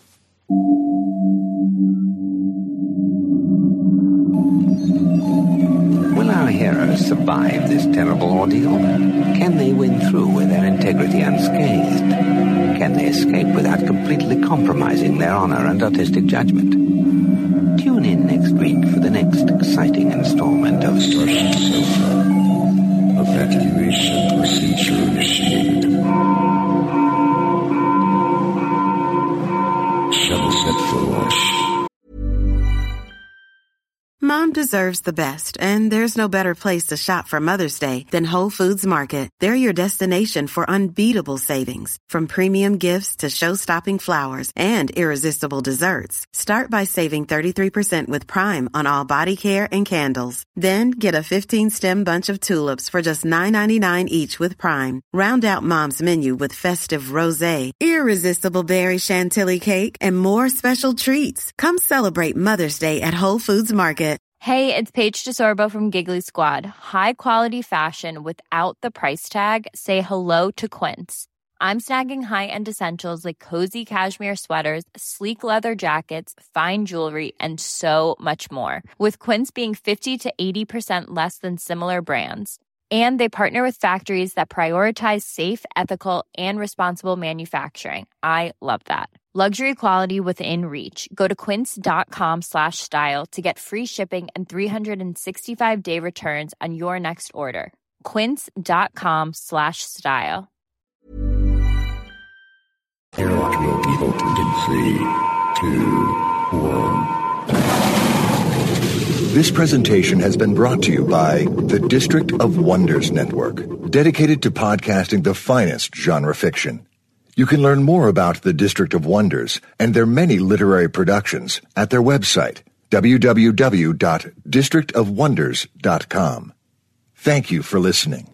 Will our heroes survive this terrible ordeal? Can they win through with their integrity unscathed? Can they escape without completely compromising their honor and artistic judgment? Tune in next week for the next exciting installment of Starship Sofa. Evacuation procedure initiated. Shuttle set for launch. Mom deserves the best, and there's no better place to shop for Mother's Day than Whole Foods Market. They're your destination for unbeatable savings, from premium gifts to show-stopping flowers and irresistible desserts. Start by saving 33% with Prime on all body care and candles. Then get a 15-stem bunch of tulips for just $9.99 each with Prime. Round out Mom's menu with festive rosé, irresistible berry chantilly cake, and more special treats. Come celebrate Mother's Day at Whole Foods Market. Hey, it's Paige DeSorbo from Giggly Squad. High quality fashion without the price tag. Say hello to Quince. I'm snagging high-end essentials like cozy cashmere sweaters, sleek leather jackets, fine jewelry, and so much more. With Quince being 50 to 80% less than similar brands. And they partner with factories that prioritize safe, ethical, and responsible manufacturing. I love that. Luxury quality within reach. Go to quince.com/style to get free shipping and 365-day returns on your next order. Quince.com/style. Airlock will be opened in 3, 2, 1. This presentation has been brought to you by the District of Wonders Network, dedicated to podcasting the finest genre fiction. You can learn more about the District of Wonders and their many literary productions at their website, www.districtofwonders.com. Thank you for listening.